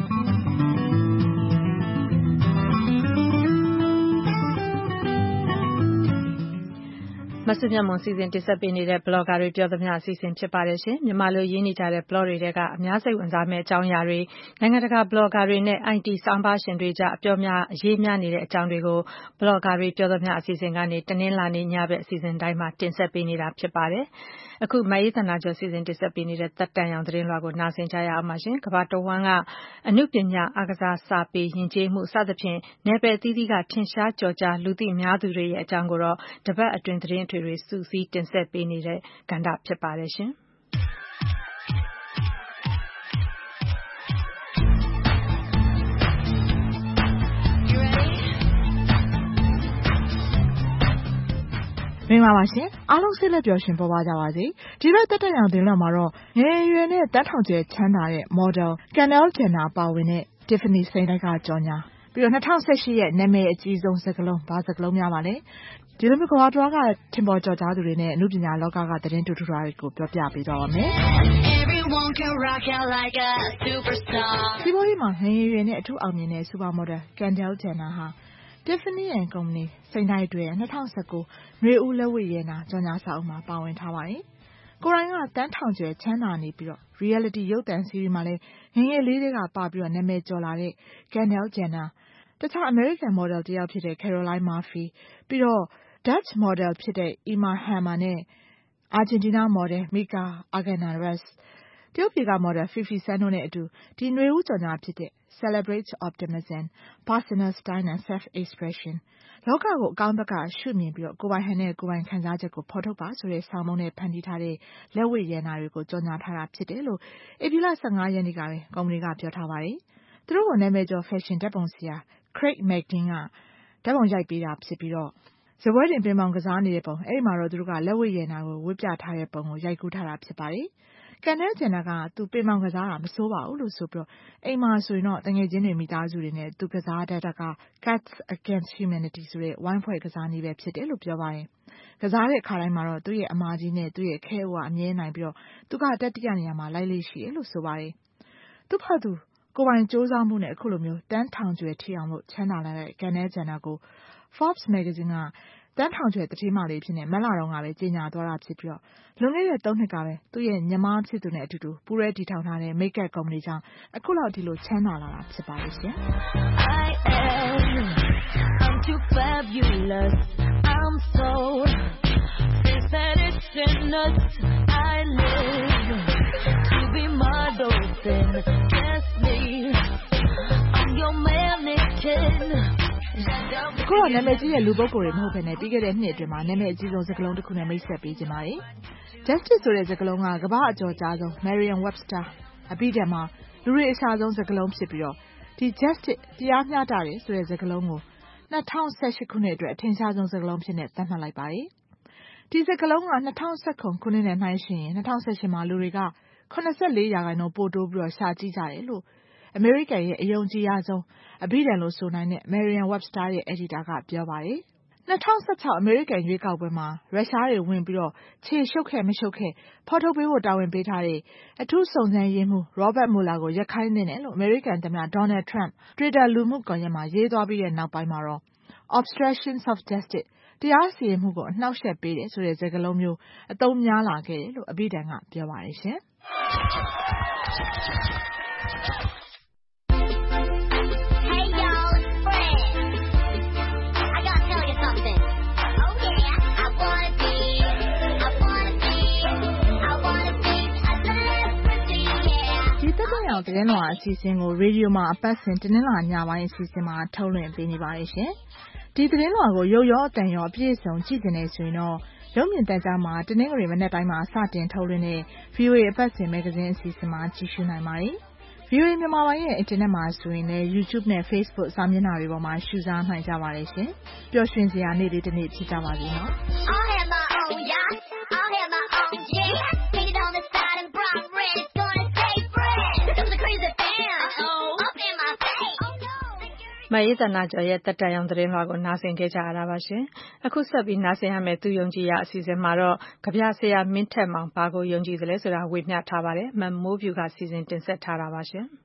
မဆုမြတ်မွန်စီစဉ်တင်ဆက်ပေးနေတဲ့ blogger တွေပြောသမျှအစီအစဉ်ဖြစ်ပါတယ်ရှင်။မြန်မာလိုရေးနေကြတဲ့ blog တွေထဲကအများစိတ်ဝင်စားမယ့်အကြောင်းအရာတွေနိုင်ငံတကာ blogger တွေနဲ့ I T ဆောင်းပါးရှင်တွေကြားအပြောများအရေးများနေတဲ့အကြောင်းတွေကို blogger တွေပြောသမျှအစီအစဉ်ကနေတနင်္လာနေ့ညဘက်အစီအစဉ်တိုင်းမှာတင်ဆက်ပေးနေတာဖြစ်ပါတယ်။အခုမအေးသန္တာကျော်စီစဉ်တင်ဆက်ပေးနေတဲ့သက်တမ်းရောင်သတင်းလွှာကိုနားဆင်ကြရအောင်ပါရှင်။ကမ္ဘာတဝန်းကအနုပညာအားကစားစာပေယဉ်ကျေးမှုစသဖြင့်နယ်ပယ်အသီးသီးကထင်ရှားကျော်ကြားလူသိများသူတွေရဲ့အကြောင်းကိုတော့တပတ်အတွင်းသတင်းအထွေထွေစုစည်းတင်ဆက်ပေးနေတဲ့ကဏ္ဍဖြစ်ပါတယ်ရှင်။မင်္ဂလာပါရှင်အားလုံးစိတ်လက်ပျော်ရှင်ပေါ်ပါကြပါစေဒီဘက်တက်တက်ရောင်တင်လွှင့်မှာတော့ငယ်ရွယ်နဲ့တန်းထောင်ကျဲချမ်းသာတဲ့ model Kendall Jenner ပါဝင်တဲ့ Tiffany စိန်တိုက်ကကြော်ညာပြီးတော့၂၀၁၈ရဲ့နာမည်အကြီးဆုံးစကားလုံးဘာစကားလုံးများပါလဲဒီလိုမျိုးကမ္ဘာတစ်ဝန်းကထင်ပေါ်ကျော်ကြားသူတွေနဲ့အမှုပညာလောကကသတင်းတူထူတာတွေကိုပြောပြပေးသွားပါမယ်စီးပွားရေးမှာငယ်ရွယ်နဲ့အထူးအောင်မြင်တဲ့ Supermodel Kendall Jenner ဟာ Tiffany and Company စိန်တိုက်တွေ၂၀၁၉နွေဦးလက်ဝတ်ရနာကြော်ညာစာအုပ်မှာပါဝင်ထားပါတယ်။ကိုယ်တိုင်ကတန်းထောင်ကျဲချမ်းသာနေပြီးတော့ reality ရုပ်သံစီးရီးမှာလည်းငယ်ငယ်လေးတွေကပါပြီးတော့နာမည်ကျော်လာတဲ့ Kendall Jenner တခြား American model တယောက်ဖြစ်တဲ့ Caroline Murphy ပြီးတော့ Dutch model ဖြစ်တဲ့ Emma Hammer နဲ့ Argentina model Mika Arganares တရုတ်ပြည်က model Fifi Sun တို့နဲ့အတူဒီနွေဦးကြော်ညာဖြစ်တဲ့ Celebrate Optimism, Personal Style and Self-Expression လောကကိုအကောင်းဘက်ကရှုမြင်ပြီးတော့ကိုယ်ပိုင်ဟန်နဲ့ကိုယ်ပိုင်ခံစားချက်ကိုဖော်ထုတ်ပါဆိုတဲ့ဆောင်းပုံးနဲ့ဖန်တီးထားတဲ့လက်ဝတ်ရတနာတွေကိုကြော်ညာထားတာဖြစ်တယ်လို့ဧပြီလ၁၅ရက်နေ့ကပဲကုမ္ပဏီကပြောထားပါတယ်။သူတို့ကနာမည်ကျော် fashion ဓာတ်ပုံဆရာ Craig McDean ကဓာတ်ပုံရိုက်ပေးတာဖြစ်ပြီးတော့ဇပွဲတင်ပင်ပေါင်ကစားနေတဲ့ပုံအဲ့ဒီမှာတော့သူတို့ကလက်ဝတ်ရတနာကိုဝတ်ပြထားတဲ့ပုံကိုရိုက်ကူးထားတာဖြစ်ပါတယ်။ Kendall Jenner ကသူပင်ပေါင်ကစားတာမစိုးပါဘူးလို့ဆိုပြီးတော့အိမ်မှာဆိုရင်တော့တငယ်ချင်းတွေမိသားစုတွေနဲ့သူကစားတတ်တာက Cats Against Humanity ဆိုတဲ့ဝိုင်းဖွဲ့ကစားနည်းပဲဖြစ်တယ်လို့ပြောပါတယ်။ကစားတဲ့အခါတိုင်းမှာတော့သူ့ရဲ့အမကြီးနဲ့သူ့ရဲ့ခဲအိုကအမြဲနိုင်ပြီးတော့သူကတတိယနေရာမှာလိုက်လေးရှိတယ်လို့ဆိုပါတယ်။သူ့ဖတ်သူကိုယ်ပိုင်စူးစမ်းမှုနဲ့အခုလိုမျိုးတန်းထောင်ကျွယ်ထီအောင်လို့ချမ်းသာလာတဲ့ Kendall Jenner ကို Forbes magazine ကတန်းထောင်ကျွယ်တတိမလေးဖြစ်နေမက်လာတော့ကပဲကြေညာသွားတာဖြစ်ပြီးတော့လွန်ခဲ့တဲ့သုံးနှစ်ကပဲသူ့ရဲ့ညီမဖြစ်သူနဲ့အတူတူပူးရဲတည်ထောင်ထားတဲ့ make-up ကုမ္ပဏီကြောင့်အခုလောက်ဒီလိုချမ်းသာလာတာဖြစ်ပါလိမ့်ရှင် I am I'm too fabulous I'm so that it's in us I live to be my dolphin guess me I'm your mannequinကိုယ်ကနာမည်ကြီးရဲ့လူပုဂ္ဂိုလ်တွေမဟုတ်ဘဲနဲ့ပြီးခဲ့တဲ့နှစ်အတွင်းမှာနာမည်အကြီးဆုံးစကားလုံးတစ်ခုနဲ့မိတ်ဆက်ပေးခြင်းပါတယ်။ Justice ဆိုတဲ့စကားလုံးကကမ္ဘာအကျော်ကြားဆုံး Merriam-Webster အပြီးတည်းမှာလူတွေအစားဆုံးစကားလုံးဖြစ်ပြီးတော့ဒီ justice တရားမျှတတယ်ဆိုတဲ့စကားလုံးကို၂၀၁၈ခုနှစ်အတွက်အထင်ရှားဆုံးစကားလုံးဖြစ်နေသတ်မှတ်လိုက်ပါတယ်။ဒီစကားလုံးက၂၀၁၇ခုနှစ်နဲ့နှိုင်းယှဉ်ရင်၂၀၁၈မှာလူတွေက၇၄ရာခိုင်နှုန်းပိုတိုးပြီးတော့ရှာကြည့်ကြတယ်လို့အမေရိကန်ရဲ့အယုံကြည်ရဆုံးအဘိဓာန်လို့ဆိုနိုင်တဲ့ Merriam-Webster ရဲ့ editor ကပြောပါတယ်။၂၀၁၆အမေရိကန်ရွေးကောက်ပွဲမှာရုရှားတွေဝင်ပြီးတော့ခြေရှုပ်ခဲ့မရှုပ်ခဲ့ဖော်ထုတ်ပေးဖို့တာဝန်ပေးထားတဲ့အထူးစုံစမ်းရေးမှူး Robert Mueller ကိုရက်ခိုင်းနေတယ်လို့အမေရိကန်သမ္မတ Donald Trump Twitter လူမှုကွန်ရက်မှာရေးသွားပြီးတဲ့နောက်ပိုင်းမှာတော့ obstructions of justice တရားစီရင်မှုကိုအနှောက်အယှက်ပေးတယ်ဆိုတဲ့စကားလုံးမျိုးအသုံးများလာခဲ့တယ်လို့အဘိဓာန်ကပြောပါတယ်ရှင်။ "သတင်းလွှာအစီအစဉ်ကိုရေဒီယိုမှာအပတ်စဉ်တနင်္လာညပိုင်းအစီအစဉ်မှာထုတ်လွှင့်ပေးနေပါတယ်ရှင်။ဒီသတင်းလွှာကိုရုပ်ရောအသံရောအပြည့်အစုံကြည့်ချင်တယ်ဆိုရင်တော့ရုပ်မြင်သံကြားမှာတနင်္ဂနွေမနက်ပိုင်းမှာစတင်ထုတ်လွှင့်တဲ့ ဗွီအိုအေ အပတ်စဉ်မဂ္ဂဇင်းအစီအစဉ်မှာကြည့်ရှုနိုင်ပါတယ်။ ဗွီအိုအေမြန်မာပိုင်းရဲ့အင်တာနက်မှာဆိုရင်လည်း YouTube နဲ့ Facebook စာမျက်နှာတွေပေါ်မှာရှုစားနိုင်ကြပါတယ်ရှင်။ပျော်ရွှင်စရာနေ့လေးတစ်နေ့ဖြစ်ကြပါစေနော်။မအေးသန္တာကျော်ရဲ့သက်တမ်းရောင်သတင်းလွှာကိုနားဆင်ခဲ့ကြရတာပါရှင်။အခုဆက်ပြီးနားဆင်ရမယ့်သူယုံကြည်ရာအစီအစဉ်မှာတော့ကဗျာဆရာမင်းထက်မောင်ဘာကိုယုံကြည်သလဲဆိုတာဝေမျှထားပါတယ်။မမိုးဖြူကစီစဉ်တင်ဆက်ထားတာပါရှင်။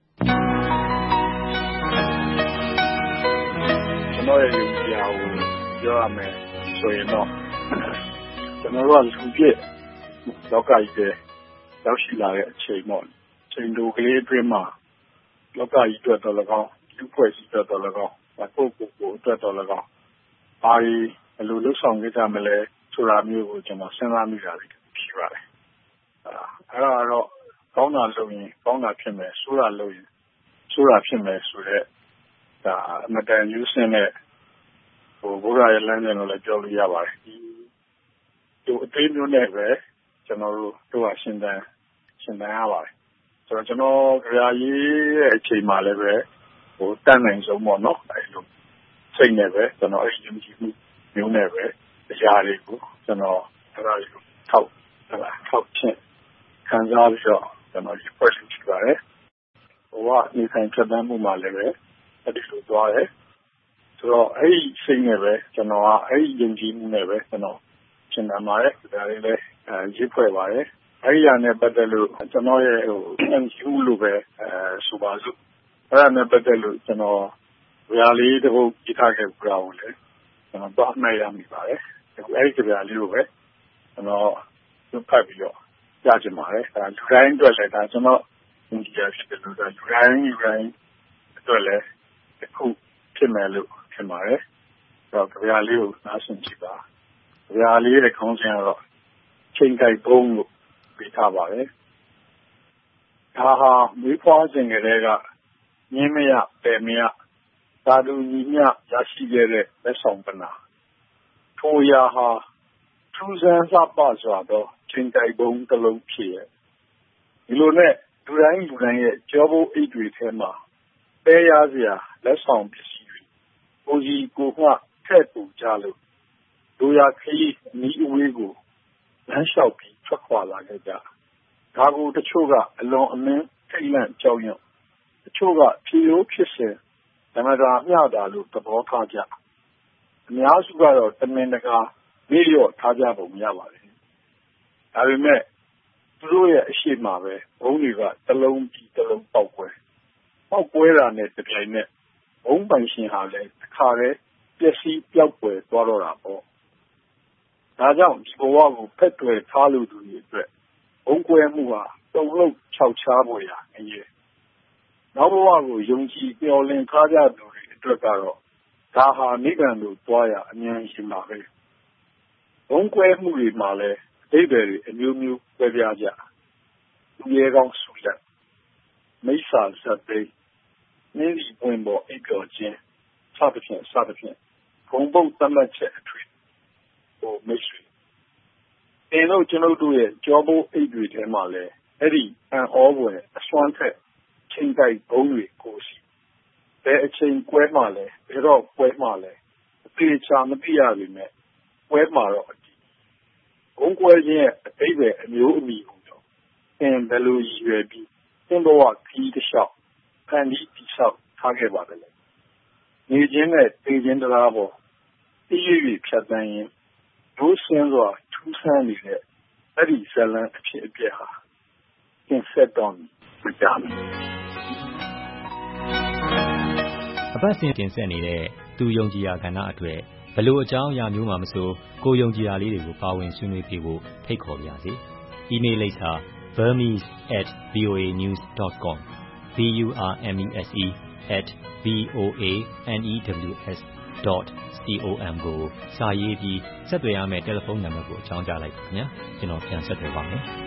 ကျွန်တော်ရဲ့ယုံကြည်ရာကိုပြောရမယ်ဆိုရင်တော့ကျွန်တော်တို့ကလူပြည့်လောကကြီးတဲ့ရောက်ရှိလာတဲ့အချိန်ပေါ့။ချိန်တိုကလေးအတွင်းမှာလောကကြီးအတွက်တော့၎င်းလူဖွဲ့စည်းအတွက်တော့၎င်းပုဂ္ဂိုလ်ကိုအတွက်တော့၎င်းဘာတွေဘယ်လိုလုပ်ဆောင်ကြမလဲဆိုတာမျိုးကိုကျွန်တော်စဉ်းစားမိတာရှိပါတယ်။အဲအဲ့တော့ကောင်းတာလုပ်ရင်ကောင်းတာဖြစ်မယ်ဆိုးတာလုပ်ရင်ဆိုးတာဖြစ်မယ်ဆိုတော့ဒါအမတန်ယူဆင်းတဲ့ဟိုဘုရားရဲ့လမ်းစဉ်လို့လည်းပြောလို့ရပါတယ်။ဒီဒီအသေးမျိုးနဲ့ပဲကျွန်တော်တို့တို့ကရှင်းတန်းရှင်းတန်းရပါတယ်။ဆိုတော့ကျွန်တော်ကြရာရေးရဲ့အချိန်မှလည်းပဲဟိုတန်းနိုင်ဆုံးပေါ့နော်အဲလိုစိတ်နဲ့ပဲကျွန်တော်အဲ့ဒီယုံကြည်မှုမျိုးနဲ့ပဲတရားတွေကိုကျွန်တော်အဲ့ဒါကိုထောက်ဟုတ်လားထောက်ချင်းခံစားပြီးတော့ကျွန်တော်ဒီဖွဲ့ရှိပါတယ်ဟိုကနေဆိုင်ဖြတ်တန်းမှုမှလည်းပဲအဲ့ဒီလိုသွားတယ်ဆိုတော့အဲ့ဒီစိတ်နဲ့ပဲကျွန်တော်ကအဲ့ဒီယုံကြည်မှုနဲ့ပဲကျွန်တော်ရှင်းတန်းပါတယ်ဒါလေးလည်းအဲရေးဖွဲ့ပါတယ်အဲ့ဒီအရာနဲ့ပတ်သက်လို့ကျွန်တော်ရဲ့ဟိုယုံကြည်မှုလိုပဲအဲဆိုပါစို့အဲ့ဒါနဲ့ပတ်သက်လို့ကျွန်တော်ဗျာလေးတစ်ပုဒ်ကြည့်ထားခဲ့ကြအောင်လေကျွန်တော်တော့အမှတ်ရမိပါတယ်အခုအဲ့ဒီဗျာလေးကိုပဲကျွန်တော်သူ့ဖတ်ပြီးတော့ကြားချင်ပါတယ်ဒါလူတိုင်းအတွက်လည်းဒါကျွန်တော်ယုံကြည်ရဖြစ်တယ်လို့ဒါလူတိုင်းလူတိုင်းအတွက်လည်းအခုဖြစ်မယ်လို့ထင်ပါတယ်တော့ဗျာလေးကိုနားဆင်ကြည့်ပါဗျာလေးရဲ့ခေါင်းစဉ်ကတော့ချိန်ကြိုက်ဘုံလို့ပြထားပါတယ်ဒါဟာမွေးဖွားခြင်းကလေးကမြင်းမရပယ်မရသာဓုညီမျှရရှိခဲ့တဲ့လက်ဆောင်ပနာထိုရာဟာထူးဆန်းလှပစွာသောချိန်ကြိုက်ဘုံတစ်လုံးဖြစ်ရဲ့ဒီလိုနဲ့လူတိုင်းလူတိုင်းရဲ့ကြောဘိုးအိတ်တွေထဲမှာပဲရစရာလက်ဆောင်ပစ္စည်းတွေကိုကြီးကိုမှထည့်ပူကြလို့ဒူရာခရီးနီးအဝေးကိုလမ်းလျှောက်ပြီးထွက်ခွာလာခဲ့ကြဒါကိုတချို့ကအလွန်အမင်းထိတ်လန့်ကြောက်ရွံ့တချို့ကဖြီရိုးဖြစ်စဉ်ဓမ္မတာမျှတာလို့သဘောထားကြအများစုကတော့တမင်တကာမေ့လျော့ထားကြပုံရပါတယ်ဒါပေမဲ့သူတို့ရဲ့အရှိမပဲဘုံတွေကတလုံးပြီးတလုံးပေါက်ကွဲပေါက်ကွဲတာနဲ့တပြိုင်နက်ဘုံပိုင်ရှင်ဟာလည်းတစ်ခါတည်းပျက်စီးပျောက်ကွယ်သွားတော့တာပေါ့ဒါကြောင့်ဒီဘဝကိုဖက်တွယ်ထားလို့သူတွေအတွက်ဘုံကွဲမှုဟာတုံ့လုံးခြောက်ချားပေါ်ရာအရေးနောက်ဘဝကိုယုံကြည်မျှော်လင့်ထားကြသူတွေအတွက်ကတော့ဒါဟာနိဗ္ဗာန်ကိုသွားရအမြန်ရှိမှာပဲဘုံကွဲမှုတွေမှာလည်းအတိတ်တွေအမျိုးမျိုးကွဲပြားကြလူရဲကောင်းဆုလက်မိစ္ဆာဇတ်သိနင်းဒီပွင့်ပေါ်အိပ်ပျော်ခြင်းစသဖြင့်စသဖြင့်ဘုံပုတ်သတ်မှတ်ချက်အထွေဟိုမိတ်ဆွေအင်းတို့ကျွန်ုပ်တို့ရဲ့ကြောဘိုးအိတ်တွေထဲမှာလည်းအဲ့ဒီအံ့ဩဖွယ်အစွမ်းထက်ချိန်ကြိုက်ဘုံတွေကိုစီယ်အချိန်ကွဲမှလဲဘယ်တော့ကွဲမှလဲအသေးချာမသိရပေမဲ့ကွဲမှတော့ဘုံကွဲခြင်းရဲ့အတိတ်ပဲအမျိုးအမည်ကိုတော့သင်ဘယ်လိုရည်ရွယ်ပြီးသင်ဘဝခီးတစ်လျှောက်ဖန်တီးတည်ဆောက်ထားခဲ့ပါတယ်လေနေခြင်းနဲ့သိခြင်းတရားပေါ်တည်ရည်ဖြတ်သန်းရင်ဒုစင်းစွာထူးဆန်းနေတဲ့အဲ့ဒီဇလံအဖြစ်အပျက်ဟာသင်ဆက်တော်မကြဘူးအပတ်စဉ်တင်ဆက်နေတဲ့သူယုံကြည်ရာကဏ္ဍအတွက်ဘလို့အကြောင်းအရာမျိုးမှမဆိုကိုယုံကြည်ရာလေးတွေကိုပါဝင်ဆွေးနွေးပြဖို့ဖိတ်ခေါ်ပါရစေ။ email လိပ်စာ burmese at voanews dot com b u r m e s e at v o a n e w s dot com ကိုစာရေးပြီးဆက်သွယ်ရမယ့်တယ်လီဖုန်းနံပါတ်ကိုအကြောင်းကြားလိုက်ပါခင်ဗျာ။ကျွန်တော်ပြန်ဆက်သွယ်ပါမယ်။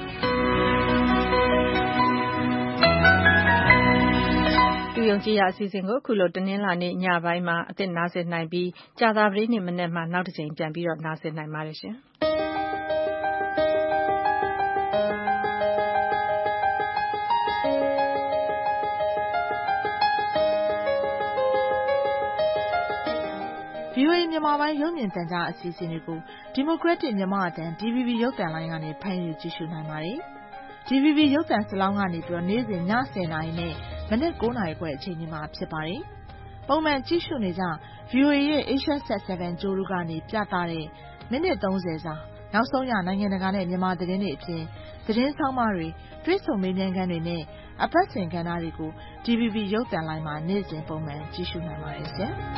သူယုံကြည်ရာအစီအစဉ်ကိုခုလိုတနင်္လာနေ့ညပိုင်းမှာအသစ်နားဆင်နိုင်ပြီးကြာသပတေးနေ့မနေ့မှနောက်တစ်ချိန်ပြန်ပြီးတော့နားဆင်နိုင်ပါတယ်ရှင်။ဗီအိုအေ မြန်မာပိုင်းရုပ်မြင်သံကြားအစီအစဉ်တွေကို Democratic မြန်မာအသံ D V B ရုပ်သံလိုင်းကနေဖမ်းယူကြည့်ရှုနိုင်ပါတယ်။ D V B ရုပ်သံစလောင်းကနေပြီးတော့နေ့စဉ်ညဆယ်နာရီနဲ့မနက်ကိုးနာရီခွဲအချိန်ကြီးမှာဖြစ်ပါတယ်။ပုံမှန်ကြည့်ရှုနေကြ ဗီအိုအေရဲ့ Asia Sat 7 ကြိုးတို့ကနေပြသတဲ့မိနစ်သုံးဆယ်စာနောက်ဆုံးရနိုင်ငံတကာနဲ့မြန်မာသတင်းတွေအပြင်သတင်းဆောင်းပါးတွေတွေ့ဆုံမေးမြန်းခန်းတွေနဲ့အပတ်စဉ်ကဏ္ဍတွေကို D V B ရုပ်သံလိုင်းမှာနေ့စဉ်ပုံမှန်ကြည့်ရှုနိုင်ပါတယ်ရှင်။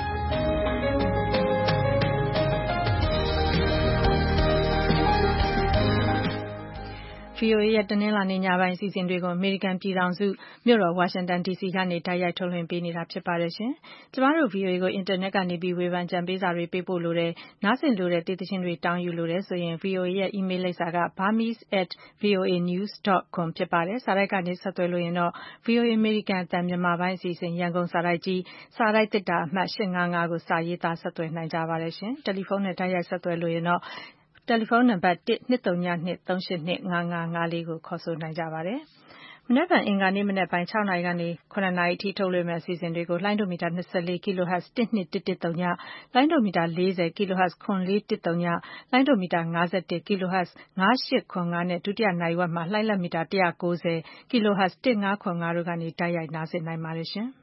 ဗီအိုအေရဲ့တနင်္လာနေ့ညပိုင်းအစီအစဉ်တွေကိုအမေရိကန်ပြည်ထောင်စုမြို့တော်ဝါရှင်တန်ဒီစီကနေတိုက်ရိုက်ထုတ်လွှင့်ပေးနေတာဖြစ်ပါတယ်ရှင်။ကျမတို့ ဗီအိုအေကိုအင်တာနက်ကနေပြီးဝေဖန်ကြံပေးစာတွေပေးပို့လို့တယ်။နားဆင်လို့တဲ့တေးသချင်းတွေတောင်းယူလို့တယ်ဆိုရင် ဗီအိုအေရဲ့ email လိပ်စာက burmese at voanews dot com ဖြစ်ပါတယ်။စာတိုက်ကနေဆက်သွယ်လို့ရင်တော့ ဗီအိုအေအမေရိကန်အသံမြန်မာပိုင်းအစီအစဉ်ရန်ကုန်စာတိုက်ကြီးစာတိုက်သစ်တာအမှတ်၈၅၅ကိုစာရေးသားဆက်သွယ်နိုင်ကြပါတယ်ရှင်။တယ်လီဖုန်းနဲ့တိုက်ရိုက်ဆက်သွယ်လို့ရင်တော့တယ်လီဖုန်းနံပါတ်one two zero two three eight two five five fourကိုခေါ်ဆိုနိုင်ကြပါတယ်။မနက်ဖြန်အင်္ဂါနေ့မနက်ပိုင်း၆နာရီကနေ၇နာရီအထိထုတ်လွှင့်မယ့်အစီအစဉ်တွေကိုလိုင်းဒိုမီတာ၂၄ kHz one two one one zero လိုင်းဒိုမီတာ၄၀ kHz four four one zeroလိုင်းဒိုမီတာ၅၁ kHz five eight four fiveနဲ့ဒုတိယနိုင်ဝက်မှာလှိုင်းလက်မီတာone ninety kHz fifteen fiftyတို့ကနေတိုက်ရိုက်နားဆင်နိုင်ပါတယ်ရှင်။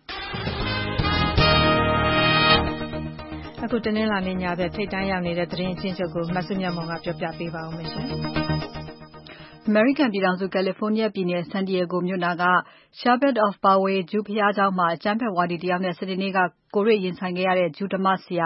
အခုတနင်္လာနေ့ညဘက်ထိပ်တန်းရောက်နေတဲ့သတင်းအချင်းချုပ်ကိုမဆုမြတ်မောင်ကပြောပြပေးပါဦးမယ်ရှင်။ American ပြည်ထောင်စု California ပြည်နယ် San Diego မြို့နာက Sherbet of Poway ဂျူးဘုရားကျောင်းမှာအကြမ်းဖက်ဝါဒီတယောက်နဲ့စနေနေ့ကကိုယ်တွေ့ရင်ဆိုင်ခဲ့ရတဲ့ဂျူးဓမ္မဆရာ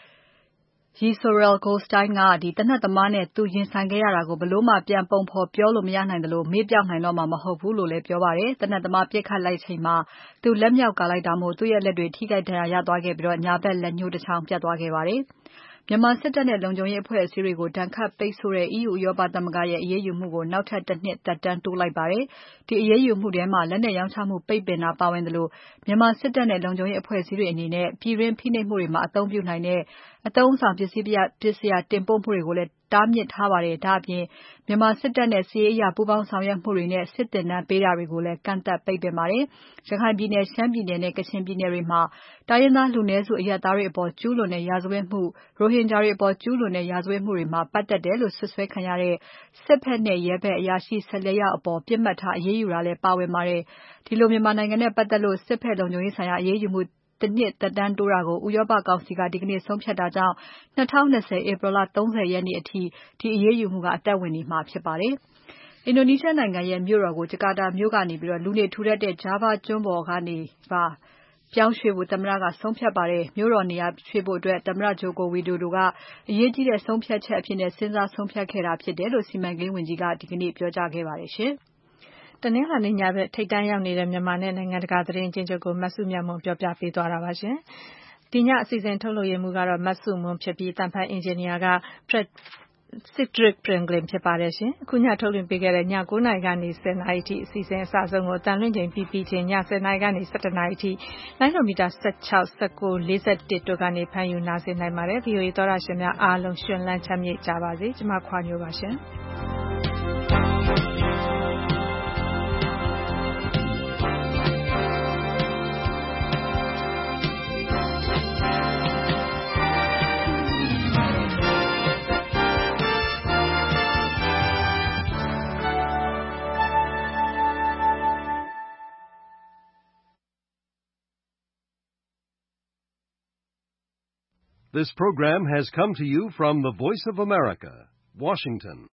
Yisroel Goldstein ကသေနတ်သမားနဲ့သူရင်ဆိုင်ခဲ့ရတာကိုဘယ်လို့မှပြန်ပုံဖော်ပြောလို့မရနိုင်သလိုမေ့ပျောက်နိုင်တော့မှာမဟုတ်ဘူးလို့လည်းပြောပါတယ်။သေနတ်သမားပြစ်ခတ်လိုက်ချိန်မှာသူလက်မြောက်ကာလိုက်တာမို့သူ့ရဲ့လက်တွေထိခိုက်ဒဏ်ရာရသွားခဲ့ပြီးညာဘက်လက်ညှိုးတစ်ချောင်းပြတ်သွားခဲ့ပါတယ်။မြန်မာစစ်တပ်နဲ့လုံခြုံရေးအဖွဲ့အစည်းတွေကိုဒဏ်ခတ်ပိတ်ဆို့တဲ့ E U ဥရောပသမဂ္ဂရဲ့အရေးယူမှုကိုနောက်ထပ်တစ်နှစ်သက်တမ်းတိုးလိုက်ပါတယ်။ဒီအရေးယူမှုထဲမှာလက်နက်ရောင်းချမှုပိတ်ပင်တာပါဝင်သလိုမြန်မာစစ်တပ်နဲ့လုံခြုံရေးအဖွဲ့အစည်းတွေအနေနဲ့ပြည်တွင်းဖိနှိပ်မှုတွေမှာအသုံးပြုနိုင်တဲ့အသုံးအဆောင်ပစ္စည်းပစ္စယတင်ပို့မှုတွေကိုလည်းတားမြစ်ထားပါတယ်။ဒါ့အပြင်မြန်မာစစ်တပ်နဲ့စစ်ရေးအရပူးပေါင်းဆောင်ရွက်မှုတွေနဲ့စစ်တင်တန်းပေးတာတွေကိုလည်းကန့်သတ်ပိတ်ပင်ပါတယ်။ရခိုင်ပြည်နယ်ရှမ်းပြည်နယ်နဲ့ကချင်ပြည်နယ်တွေမှာတိုင်းရင်းသားလူနည်းစုအရပ်သားတွေအပေါ်ကျူးလွန်တဲ့ရာဇဝတ်မှုရိုဟင်ဂျာတွေအပေါ်ကျူးလွန်တဲ့ရာဇဝတ်မှုတွေမှာပတ်သက်တယ်လို့ဆွဆွဲခံရတဲ့စစ်ဘက်နဲ့ရဲဘက်အရာရှိone fourယောက်အပေါ်ပြစ်မှတ်ထားအရေးယူတာလည်းပါဝင်ပါတယ်။ဒီလိုမြန်မာနိုင်ငံနဲ့ပတ်သက်လို့စစ်ဘက်လုံခြုံရေးဆိုင်ရာအရေးယူမှုတစ်နှစ်သက်တမ်းတိုးတာကိုဥရောပကောင်စီကဒီကနေ့ဆုံးဖြတ်တာကြောင့်twenty twentyဧပြီလthirtyရက်နေ့အထိဒီအရေးယူမှုကအသက်ဝင်နေမှာဖြစ်ပါတယ်။အင်ဒိုနီးရှားနိုင်ငံရဲ့မြို့တော်ကိုဂျကာတာမြို့ကနေပြီးတော့လူနေထူထပ်တဲ့ Java ကျွန်းပေါ်ကနေပါပြောင်းရွှေ့ဖို့သမ္မတကဆုံးဖြတ်ပါတယ်။မြို့တော်နေရာရွှေ့ဖို့အတွက်သမ္မတ Joko Widodo ကအရေးကြီးတဲ့ဆုံးဖြတ်ချက်အဖြစ်နဲ့စဉ်းစားဆုံးဖြတ်ခဲ့တာဖြစ်တယ်လို့စီမံကိန်းဝန်ကြီးကဒီကနေ့ပြောကြားခဲ့ပါတယ်ရှင်။တနင်္လာနေ့ညဘက်ထိပ်တန်းရောက်နေတဲ့မြန်မာနဲ့နိုင်ငံတကာသတင်းအချင်းချုပ်ကိုမဆုမြတ်မွန်ပြောပြပေးသွားတာပါရှင်။ဒီညအစီအစဉ်ထုတ်လုပ်ရမှုကတော့မဆုမွန်ဖြစ်ပြီးတန်ဖိုင်အင်ဂျင်နီယာက Cedric Franklin ဖြစ်ပါတယ်ရှင်။အခုညထုတ်လွှင့်ပေးခဲ့တဲ့ညnineနာရီကနေtenနာရီအထိအစီအစဉ်အစဆုံးကိုအတန်လွှင့်ချိန်ပြီးပြီးချင်းညtenနာရီကနေelevenနာရီအထိလိုင်းဒိုမီတာsixteen, nineteen, forty-oneတို့ကနေဖမ်းယူနားဆင်နိုင်ပါတယ်။ ဗီအိုအေသောတာရှင်များအားလုံးရှင်လန်းချမ်းမြေ့ကြပါစေ။ကျွန်မခွာညိုပါရှင်။ This program has come to you from the Voice of America, Washington.